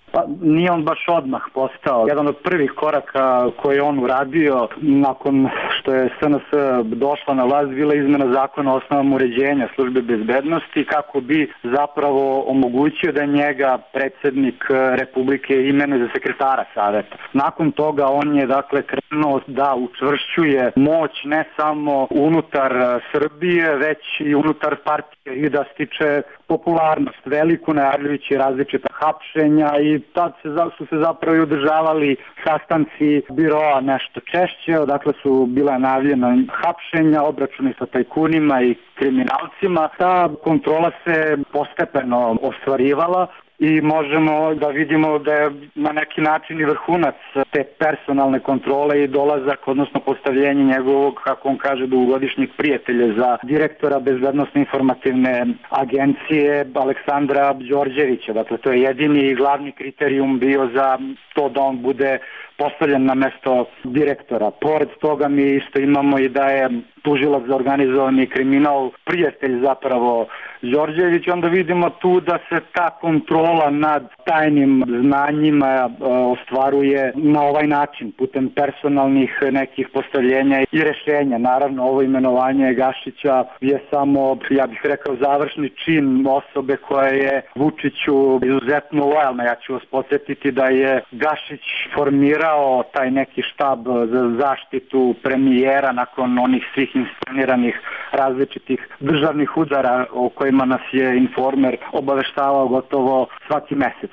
nije on baš odmah postao. Jedan od prvih koraka koje je on uradio nakon što je SNS došla na vlast bila izmena zakona o osnovama uređenja službe bezbednosti kako bi zapravo omogućio da njega predsjednik Republike imenuje za sekretara saveta. Nakon toga on je dakle krenuo da učvršćuje moć ne samo unutar Srbije, već i unutar partije i da stiče popularnost veliku, najavljujući različita hapšenja i tad su se zapravo i održavali sastanci biroa nešto češće, odakle su bila najavljena hapšenja, obračuni sa tajkunima i kriminalcima. Ta kontrola se postepeno ostvarivala i možemo da vidimo da je na neki način i vrhunac te personalne kontrole i dolazak, odnosno postavljenje njegovog, kako on kaže, dugogodišnjeg prijatelja za direktora Bezbednosne informativne agencije Aleksandra Đorđevića. Dakle, to je jedini i glavni kriterijum bio za to da on bude postavljen na mesto direktora. Pored toga mi isto imamo i da je tužilac za organizovani kriminal prijatelj zapravo Đorđević. Onda vidimo tu da se ta kontrola nad tajnim znanjima ostvaruje na ovaj način, putem personalnih nekih postavljenja i rešenja. Naravno, ovo imenovanje Gašića je samo, ja bih rekao, završni čin osobe koja je Vučiću izuzetno lojalna. Ja ću vas podsjetiti da je Gašić formirao taj neki štab za zaštitu premijera nakon onih svih insceniranih različitih državnih udara o kojima nas je Informer obaveštavao gotovo svaki mesec.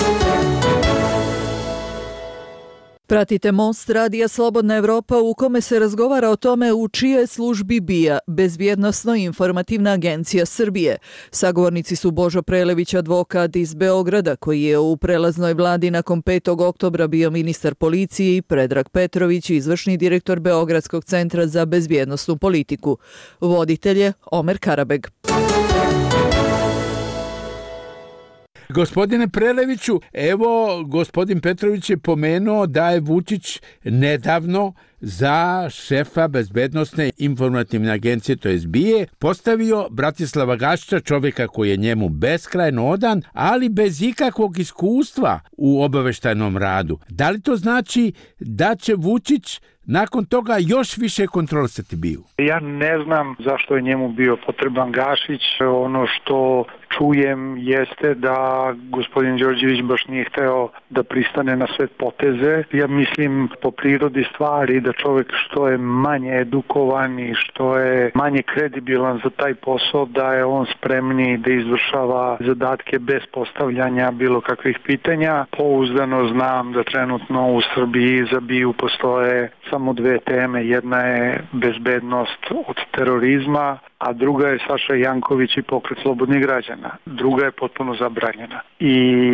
Pratite Most radija Slobodna Evropa u kome se razgovara o tome u čijoj službi BIA, Bezbjednosno-informativna agencija Srbije. Sagovornici su Božo Prelević, advokat iz Beograda, koji je u prelaznoj vladi nakon 5. oktobra bio ministar policije, i Predrag Petrović, izvršni direktor Beogradskog centra za bezbjednosnu politiku. Voditelj je Omer Karabeg. Gospodine Preleviću, evo, gospodin Petrović je pomenuo da je Vučić nedavno za šefa Bezbednosne informativne agencije, to je BIA, postavio Bratislava Gašića, čovjeka koji je njemu beskrajno odan, ali bez ikakvog iskustva u obaveštajnom radu. Da li to znači da će Vučić nakon toga još više kontrolisati BIA-u? Ja ne znam zašto je njemu bio potreban Gašić. Ono što čujem jeste da gospodin Đorđević baš nije hteo da pristane na sve poteze. Ja mislim po prirodi stvari da čovjek što je manje edukovan i što je manje kredibilan za taj posao, da je on spremniji da izvršava zadatke bez postavljanja bilo kakvih pitanja. Pouzdano znam da trenutno u Srbiji za BIA postoje samo dve teme. Jedna je bezbednost od terorizma, a druga je Saša Janković i Pokret slobodnih građana. Druga je potpuno zabranjena. I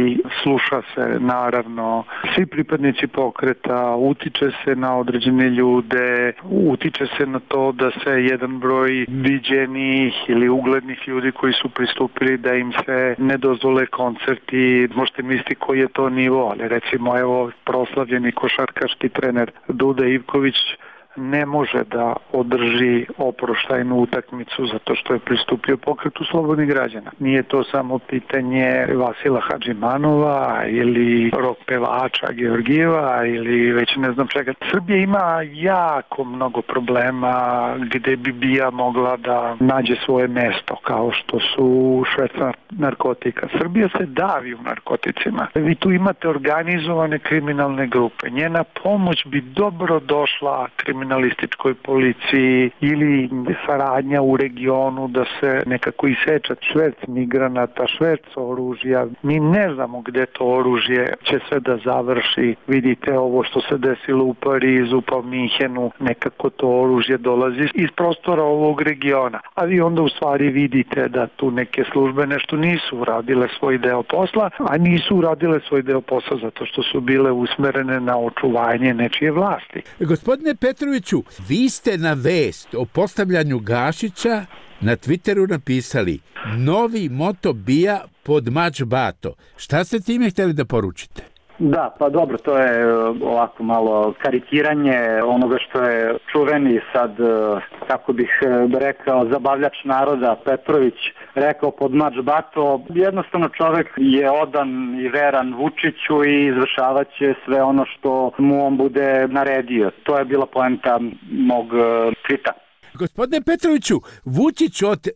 sluša se, naravno, svi pripadnici pokreta, utiče se na određene ljude, utiče se na to da se jedan broj viđenih ili uglednih ljudi koji su pristupili da im se ne dozvole koncerti. Možete misliti koji je to nivo, ali recimo evo proslavljeni košarkaški trener Duda Ivković ne može da održi oproštajnu utakmicu zato što je pristupio Pokretu slobodnih građana. Nije to samo pitanje Vasila Hadžimanova ili rok pevača Georgijeva ili već ne znam čega. Srbija ima jako mnogo problema gde bi BIA mogla da nađe svoje mesto, kao što su šverca narkotika. Srbija se davi u narkoticima. Vi tu imate organizovane kriminalne grupe. Njena pomoć bi dobro došla kriminalističkoj policiji ili saradnja u regionu da se nekako iseča šverc migranata, šverc oružja. Mi ne znamo gde to oružje će sve da završi. Vidite ovo što se desilo u Parizu pa u Minhenu, nekako to oružje dolazi iz prostora ovog regiona. A vi onda u stvari vidite da tu neke službe nešto nisu uradile svoj deo posla, a nisu uradile svoj deo posla zato što su bile usmerene na očuvanje nečije vlasti. Gospodine Petroviću, vi ste na vest o postavljanju Gašića na Twitteru napisali novi moto BIA pod mač bato. Šta ste time htjeli da poručite? Da, pa dobro, to je ovako malo karikiranje onoga što je čuveni sad, kako bih rekao, zabavljač naroda Petrović rekao pod mač bato. Jednostavno čovek je odan i veran Vučiću i izvršavaće sve ono što mu on bude naredio. To je bila poenta mog tvita. Gospodine Petroviću, Vučić od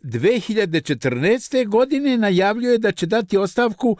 2014. godine najavljuje da će dati ostavku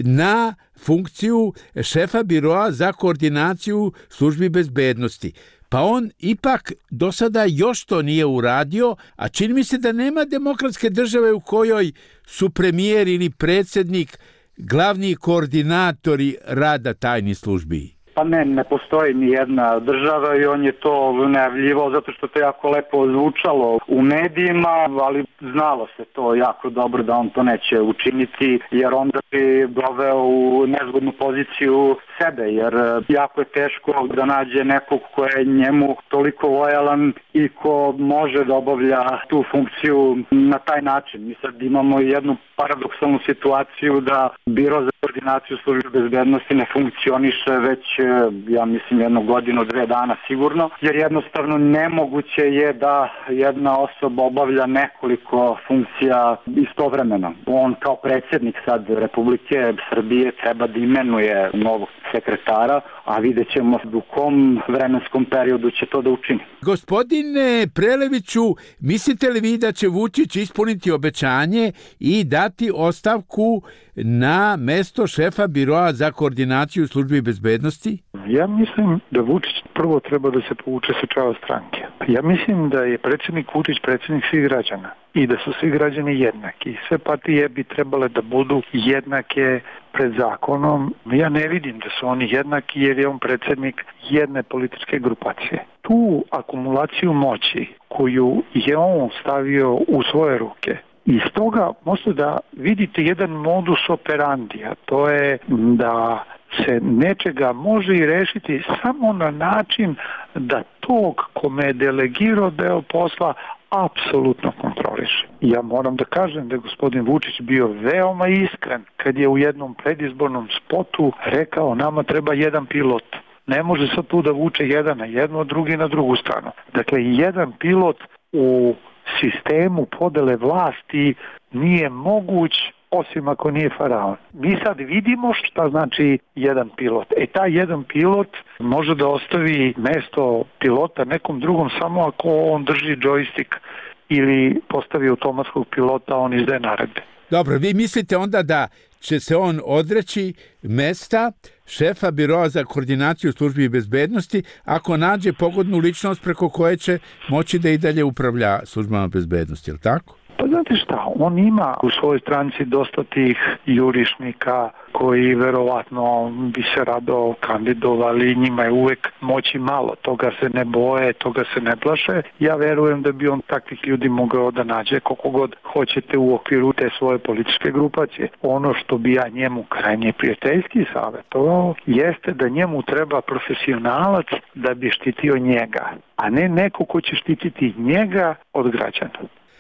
na funkciju šefa biroa za koordinaciju službi bezbednosti. Pa on ipak do sada još to nije uradio, a čini mi se da nema demokratske države u kojoj su premijer ili predsjednik glavni koordinatori rada tajnih službi. Pa ne postoji ni jedna država i on je to najavljivao zato što to jako lepo zvučalo u medijima, ali znalo se to jako dobro da on to neće učiniti, jer onda bi doveo u nezgodnu poziciju sebe, jer jako je teško da nađe nekog ko je njemu toliko lojalan i ko može da obavlja tu funkciju na taj način. Mi sad imamo jednu paradoksalnu situaciju da Biro za koordinaciju službe bezbednosti ne funkcioniše već, ja mislim, 1 godinu, 2 dana sigurno, jer jednostavno nemoguće je da jedna osoba obavlja nekoliko funkcija istovremeno. On kao predsjednik sad Republike Srbije treba da imenuje novog sekretara, a vidjet ćemo u kom vremenskom periodu će to da učini. Gospodine Preleviću, mislite li vi da će Vučić ispuniti obećanje i dati ostavku na mesto šefa biroa za koordinaciju službi bezbednosti? Ja mislim da Vučić prvo treba da se povuče sa čela stranke. Ja mislim da je predsjednik Vučić predsjednik svih građana i da su svi građani jednaki. Sve partije bi trebale da budu jednake pred zakonom. Ja ne vidim da su oni jednaki jer je on predsjednik jedne političke grupacije. Tu akumulaciju moći koju je on stavio u svoje ruke, iz toga možete da vidite jedan modus operandi, a to je da se nečega može i rešiti samo na način da tog kome je delegirao deo posla apsolutno kontroliše. Ja moram da kažem da je gospodin Vučić bio veoma iskren kad je u jednom predizbornom spotu rekao nama treba jedan pilot. Ne može sad tu da vuče jedan na jednu, a drugi na drugu stranu. Dakle, jedan pilot u sistemu podele vlasti nije moguć osim ako nije faraon. Mi sad vidimo šta znači jedan pilot. Taj jedan pilot može da ostavi mesto pilota nekom drugom samo ako on drži džojstik ili postavi automatskog pilota, on izdaje naredbe. Dobro, vi mislite onda da će se on odreći mesta šefa biroa za koordinaciju službi bezbednosti ako nađe pogodnu ličnost preko koje će moći da i dalje upravlja službama bezbednosti, je li tako? Pa znate šta, on ima u svojoj stranci dosta tih jurišnika koji verovatno bi se rado kandidovali, njima je uvek moći malo, toga se ne boje, toga se ne plaše. Ja verujem da bi on takvih ljudi mogao da nađe koliko god hoćete u okviru te svoje političke grupacije. Ono što bi ja njemu krajnje prijateljski savjetovao jeste da njemu treba profesionalac da bi štitio njega, a ne neko ko će štititi njega od građana.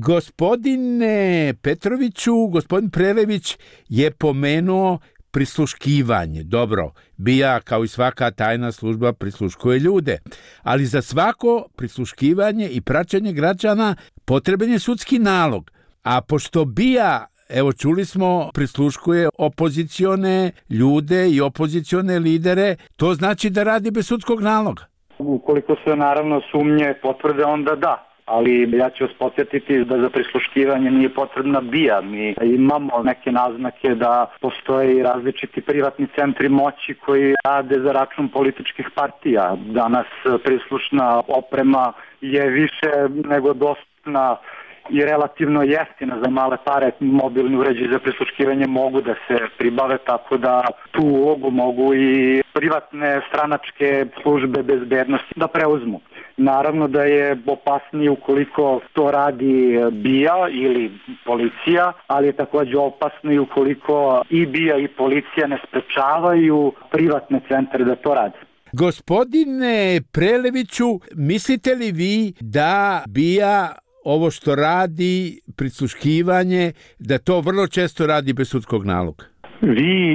Gospodine Petroviću, gospodin Prelević je pomenuo prisluškivanje. Dobro, BIA kao i svaka tajna služba prisluškuje ljude, ali za svako prisluškivanje i praćenje građana potreban je sudski nalog. A pošto BIA, evo čuli smo, prisluškuje opozicione ljude i opozicione lidere, to znači da radi bez sudskog naloga. Ukoliko se naravno sumnje potvrde, onda da. Ali ja ću vas podsjetiti da za prisluškivanje nije potrebna BIA. Mi imamo neke naznake da postoje i različiti privatni centri moći koji rade za račun političkih partija. Danas prislušna oprema je više nego dostupna i relativno jeftina za male pare. Mobilni uređaji za prisluškivanje mogu da se pribave, tako da tu ulogu mogu i privatne stranačke službe bezbednosti da preuzmu. Naravno da je opasnije ukoliko to radi BIA ili policija, ali je također opasno i ukoliko i BIA i policija ne sprečavaju privatne centre da to rade. Gospodine Preleviću, mislite li vi da BIA ovo što radi, prisluškivanje, da to vrlo često radi bez sudskog naloga? Vi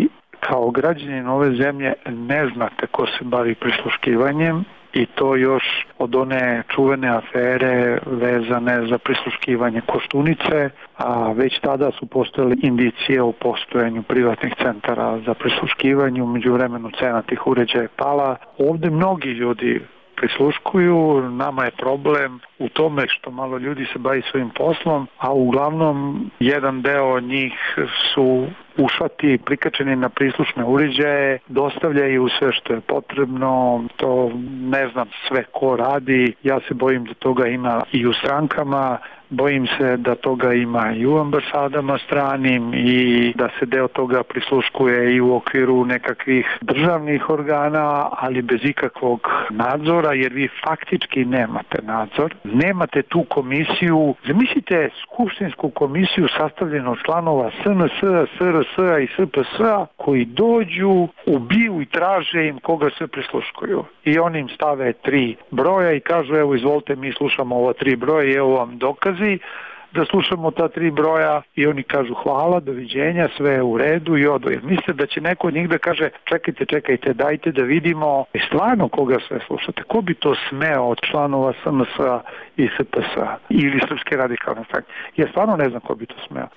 kao građanin ove zemlje ne znate ko se bavi prisluškivanjem, i to još od one čuvene afere vezane za prisluškivanje Koštunice, a već tada su postojale indicije o postojanju privatnih centara za prisluškivanje, u međuvremenu cena tih uređaja je pala. Ovde mnogi ljudi prisluškuju, nama je problem u tome što malo ljudi se bavi svojim poslom, a uglavnom jedan deo njih su ušati prikačeni na prislušne uređaje, dostavljaju sve što je potrebno, to ne znam sve ko radi, ja se bojim da toga ima i u strankama, bojim se da toga ima i u ambasadama stranim i da se deo toga prisluškuje i u okviru nekakvih državnih organa, ali bez ikakvog nadzora, jer vi faktički nemate nadzor. Nemate tu komisiju, zamislite skupštinsku komisiju sastavljenu od članova SNS, SRS i SPS koji dođu, ubiju i traže im koga se prisluškuju. I oni im stave 3 broja i kažu evo izvolite mi slušamo ova 3 broja i evo vam dokazi da slušamo ta 3 broja i oni kažu hvala, doviđenja, sve je u redu i odu. Jer mislite da će neko od njih da kaže čekajte, dajte da vidimo stvarno koga sve slušate. Ko bi to smeo od članova SNS-a i SPS-a ili Srpske radikalne stranke? Ja stvarno ne znam ko bi to smeo.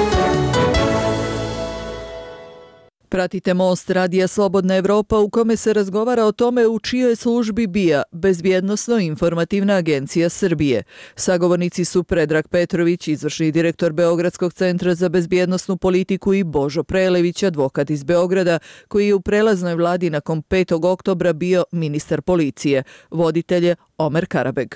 Pratite Most radija Slobodna Evropa u kome se razgovara o tome u čijoj službi BIA, Bezbjednosno-informativna agencija Srbije. Sagovornici su Predrag Petrović, izvršni direktor Beogradskog centra za bezbjednosnu politiku i Božo Prelević, advokat iz Beograda, koji je u prelaznoj vladi nakon 5. oktobra bio ministar policije. Voditelj je Omer Karabeg.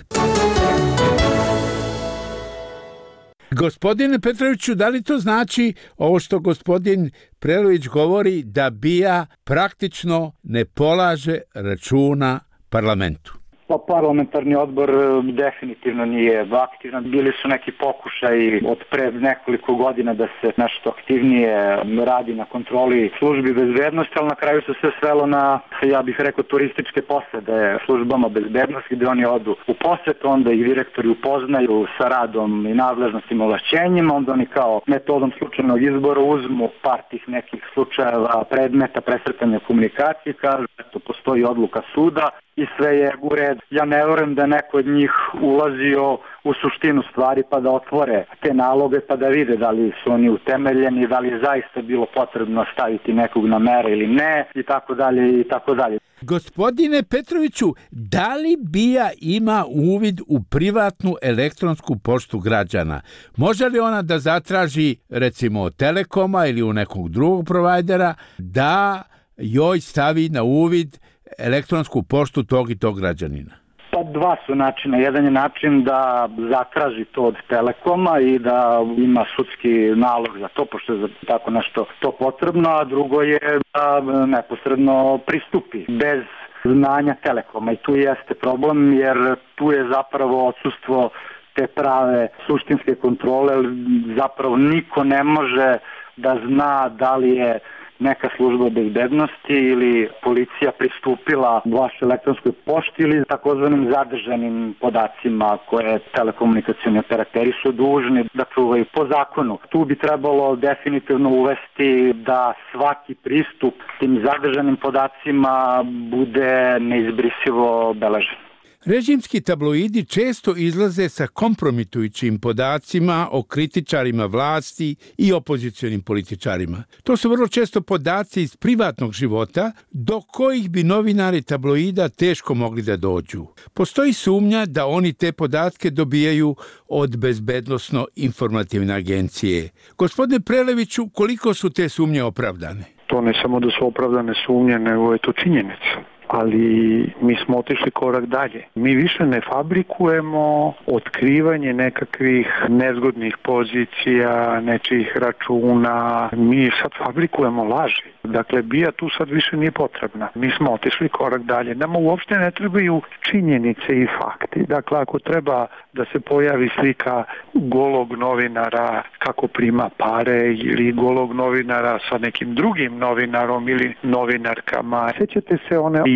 Gospodine Petroviću, da li to znači ovo što gospodin Prelović govori da BIA praktično ne polaže računa parlamentu? Pa parlamentarni odbor definitivno nije aktivan. Bili su neki pokušaji od pre nekoliko godina da se nešto aktivnije radi na kontroli službi bezbednosti, ali na kraju se sve svelo na, ja bih rekao, turističke posete službama bezbednosti gde oni odu u posetu, onda ih direktori upoznaju sa radom i nadležnostima, ovlašćenjima, onda oni kao metodom slučajnog izbora uzmu par tih nekih slučajeva predmeta presretanja komunikacije, kažu eto postoji odluka suda i sve je u redu. Ja ne verujem da neko od njih ulazio u suštinu stvari pa da otvore te naloge pa da vide da li su oni utemeljeni, da li je zaista bilo potrebno staviti nekog na mere ili ne i tako dalje i tako dalje. Gospodine Petroviću, da li BIA ima uvid u privatnu elektronsku poštu građana? Može li ona da zatraži recimo od Telekoma ili u nekog drugog provajdera da joj stavi na uvid elektronsku poštu tog i tog građanina? Pa dva su načina. Jedan je način da zatraži to od Telekoma i da ima sudski nalog za to, pošto je za tako nešto to potrebno, a drugo je da neposredno pristupi bez znanja Telekoma. I tu jeste problem, jer tu je zapravo odsustvo te prave suštinske kontrole, zapravo niko ne može da zna da li je neka služba bezbednosti ili policija pristupila vašoj elektronskoj pošti ili takozvanim zadržanim podacima koje telekomunikacioni operateri su dužni da čuvaju po zakonu. Tu bi trebalo definitivno uvesti da svaki pristup tim zadržanim podacima bude neizbrisivo beležen. Režimski tabloidi često izlaze sa kompromitujućim podacima o kritičarima vlasti i opozicionim političarima. To su vrlo često podaci iz privatnog života do kojih bi novinari tabloida teško mogli da dođu. Postoji sumnja da oni te podatke dobijaju od Bezbednosno-informativne agencije. Gospodine Preleviću, koliko su te sumnje opravdane? To ne samo da su opravdane sumnje, nego je to činjenica. Ali mi smo otišli korak dalje. Mi više ne fabrikujemo otkrivanje nekakvih nezgodnih pozicija, nečijih računa. Mi sad fabrikujemo laži. Dakle, BIA tu sad više nije potrebna. Mi smo otišli korak dalje. Nama uopšte ne trebaju činjenice i fakti. Dakle, ako treba da se pojavi slika golog novinara kako prima pare ili golog novinara sa nekim drugim novinarom ili novinarkama. Sjećate se one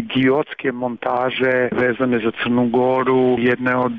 idiotske montaže vezane za Crnu Goru, jedne od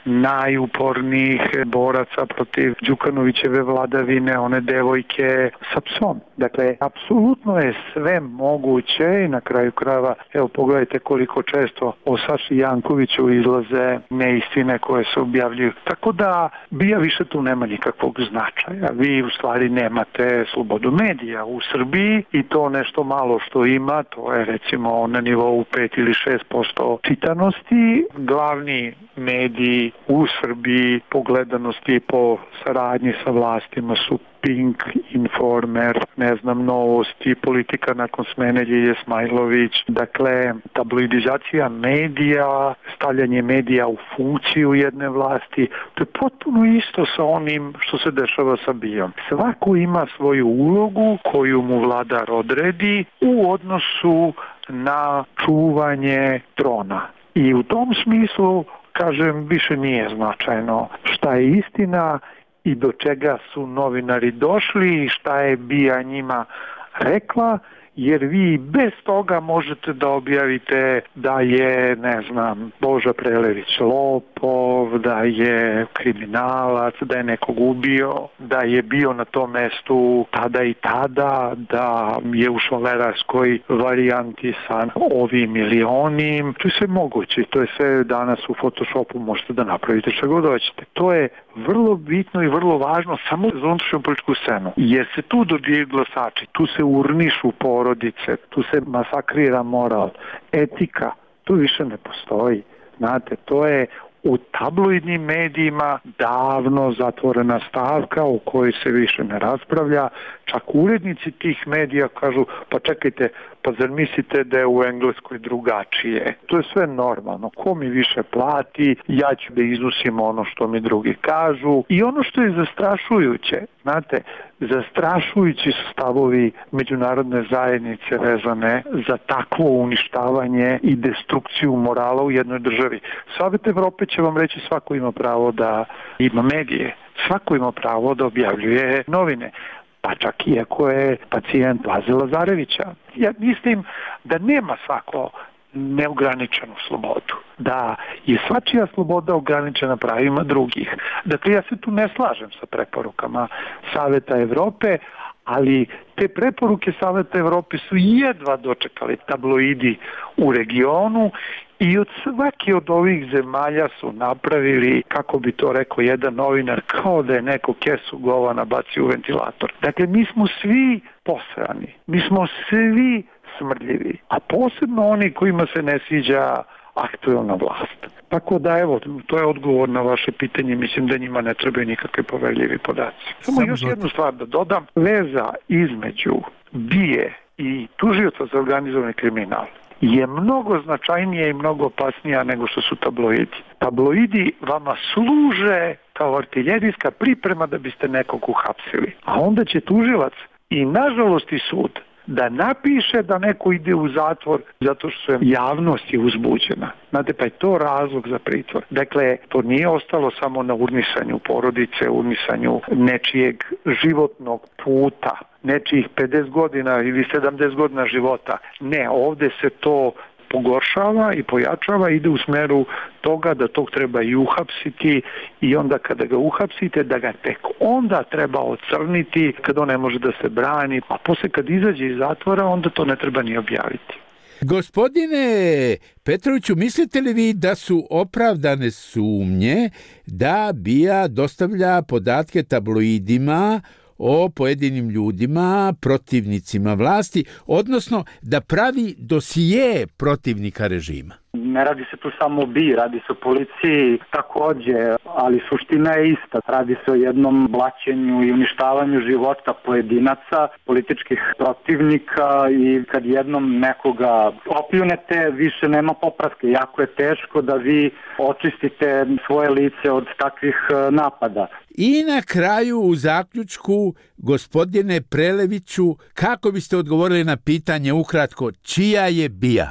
najupornijih boraca protiv Đukanovićeve vladavine, one devojke sa psom. Dakle, apsolutno je sve moguće i na kraju krajeva, evo pogledajte koliko često o Saši Jankoviću izlaze neistine koje se objavljuju. Tako da BIA više tu nema nikakvog značaja. Vi u stvari nemate slobodu medija u Srbiji i to nešto malo što ima, to je recimo na nivou 5 ili 6% čitanosti. Glavni mediji u Srbiji po gledanosti, po saradnji sa vlastima su Pink, Informer, ne znam, Novosti, Politika nakon smene Ljilje Smajlović. Dakle, tabloidizacija medija, stavljanje medija u funkciju jedne vlasti, to je potpuno isto sa onim što se dešava sa BIA-om. Svako ima svoju ulogu koju mu vladar odredi u odnosu na čuvanje trona. I u tom smislu, kažem, više nije značajno šta je istina i do čega su novinari došli i šta je BIA njima rekla, jer vi bez toga možete da objavite da je, ne znam, Boža Prelević lopov, da je kriminalac, da je nekog ubio, da je bio na tom mestu tada i tada, da je u švalerarskoj varijanti sa ovim ili onim. To je sve moguće, to je sve danas u Photoshopu možete da napravite što god hoćete. To je vrlo bitno i vrlo važno samo za unutrašnju političku scenu, jer se tu dođe glasači, tu se urnišu porodice, tu se masakrira moral, etika, tu više ne postoji. Znate, to je u tabloidnim medijima davno zatvorena stavka o kojoj se više ne raspravlja. Čak urednici tih medija kažu, pa čekajte, pa zar mislite da je u Engleskoj drugačije? To je sve normalno. Ko mi više plati, ja ću da iznosim ono što mi drugi kažu. I ono što je zastrašujuće, znate, zastrašujući su stavovi međunarodne zajednice vezane za takvo uništavanje i destrukciju morala u jednoj državi. Savet Evrope će vam reći svako ima pravo da ima medije, svako ima pravo da objavljuje novine, pa čak i ako je pacijent Laze Lazarevića. Ja mislim da nema svako neograničenu slobodu, da je svačija sloboda ograničena pravima drugih. Dakle, ja se tu ne slažem sa preporukama Saveta Evrope, ali te preporuke Saveta Evrope su jedva dočekali tabloidi u regionu i od svake od ovih zemalja su napravili, kako bi to rekao jedan novinar, kao da je neko kesu govana bacio u ventilator. Dakle, mi smo svi posrani, mi smo svi smrdljivi, a posebno oni kojima se ne sviđa aktuelna vlast. Tako da, evo, to je odgovor na vaše pitanje, mislim da njima ne trebaju nikakve poverljivi podaci. Samo još jednu stvar da dodam, veza između BIA i tužioca za organizovani kriminal je mnogo značajnija i mnogo opasnija nego što su tabloidi. Tabloidi vama služe kao artiljerijska priprema da biste nekog uhapsili, a onda će tužilac i nažalost i sud da napiše da neko ide u zatvor zato što je javnost je uzbuđena. Znate, pa je to razlog za pritvor. Dakle, to nije ostalo samo na urnisanju porodice, urnisanju nečijeg životnog puta, nečijih 50 godina ili 70 godina života. Ne, ovde se to pogoršava i pojačava, ide u smeru toga da tog treba i uhapsiti i onda kada ga uhapsite da ga tek onda treba ocrniti kad on ne može da se brani, a posle kad izađe iz zatvora onda to ne treba ni objaviti. Gospodine Petroviću, mislite li vi da su opravdane sumnje da BIA dostavlja podatke tabloidima o pojedinim ljudima, protivnicima vlasti, odnosno da pravi dosije protivnika režima? Ne radi se tu samo o BIA, radi se o policiji takođe, ali suština je ista. Radi se o jednom blaćenju i uništavanju života pojedinaca, političkih protivnika i kad jednom nekoga opljunete, više nema popravke. Jako je teško da vi očistite svoje lice od takvih napada. I na kraju, u zaključku, gospodine Preleviću, kako biste odgovorili na pitanje ukratko, čija je BIA?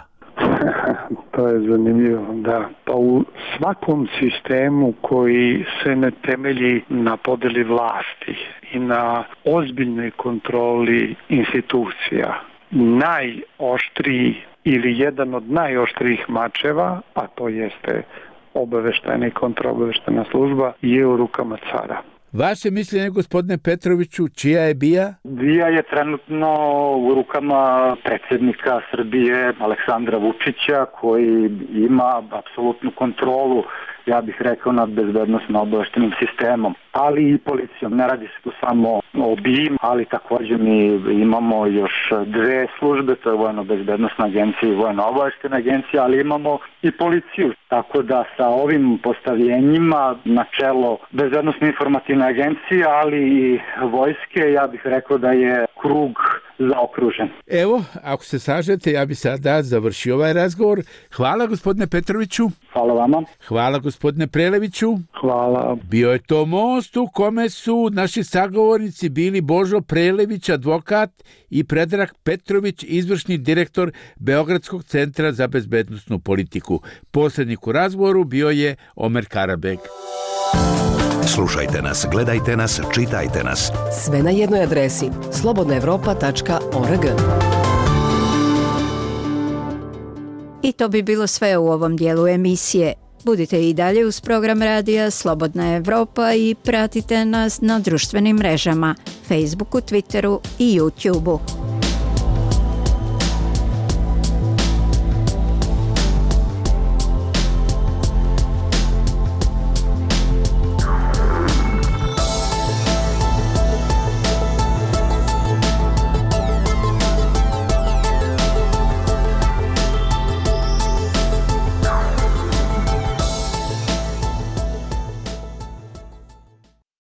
To je zanimljivo, da. Pa u svakom sistemu koji se ne temelji na podeli vlasti i na ozbiljnoj kontroli institucija, najoštriji ili jedan od najoštrijih mačeva, a to jeste obaveštajna i kontraobaveštajna služba, je u rukama cara. Vaše mišljenje, gospodine Petroviću, čija je BIA? BIA je trenutno u rukama predsjednika Srbije Aleksandra Vučića, koji ima apsolutnu kontrolu, ja bih rekao, nad bezbednosno-obaveštajnim sistemom, ali i policijom. Ne radi se tu samo o BIA, ali također mi imamo još dve službe, to je Vojno-bezbednosna agencija i Vojno-obaveštajna agencija, ali imamo i policiju. Tako da sa ovim postavljenjima na čelo bezbednosno-informativne agencije, ali i vojske, ja bih rekao da je krug zaokružen. Evo, ako se slažete, ja bih sada završio ovaj razgovor. Hvala, gospodine Petroviću. Hvala vama. Hvala, gospodine Preleviću. Hvala. Bio je to most u kome su naši sagovornici bili Božo Prelević, advokat, i Predrag Petrović, izvršni direktor Beogradskog centra za bezbednosnu politiku. Posrednik u razgovoru bio je Omer Karabeg. Slušajte nas, gledajte nas, čitajte nas. Sve na jednoj adresi slobodnaevropa.org. I to bi bilo sve u ovom dijelu emisije. Budite i dalje uz program radija Slobodna Evropa i pratite nas na društvenim mrežama, Facebooku, Twitteru i YouTubeu.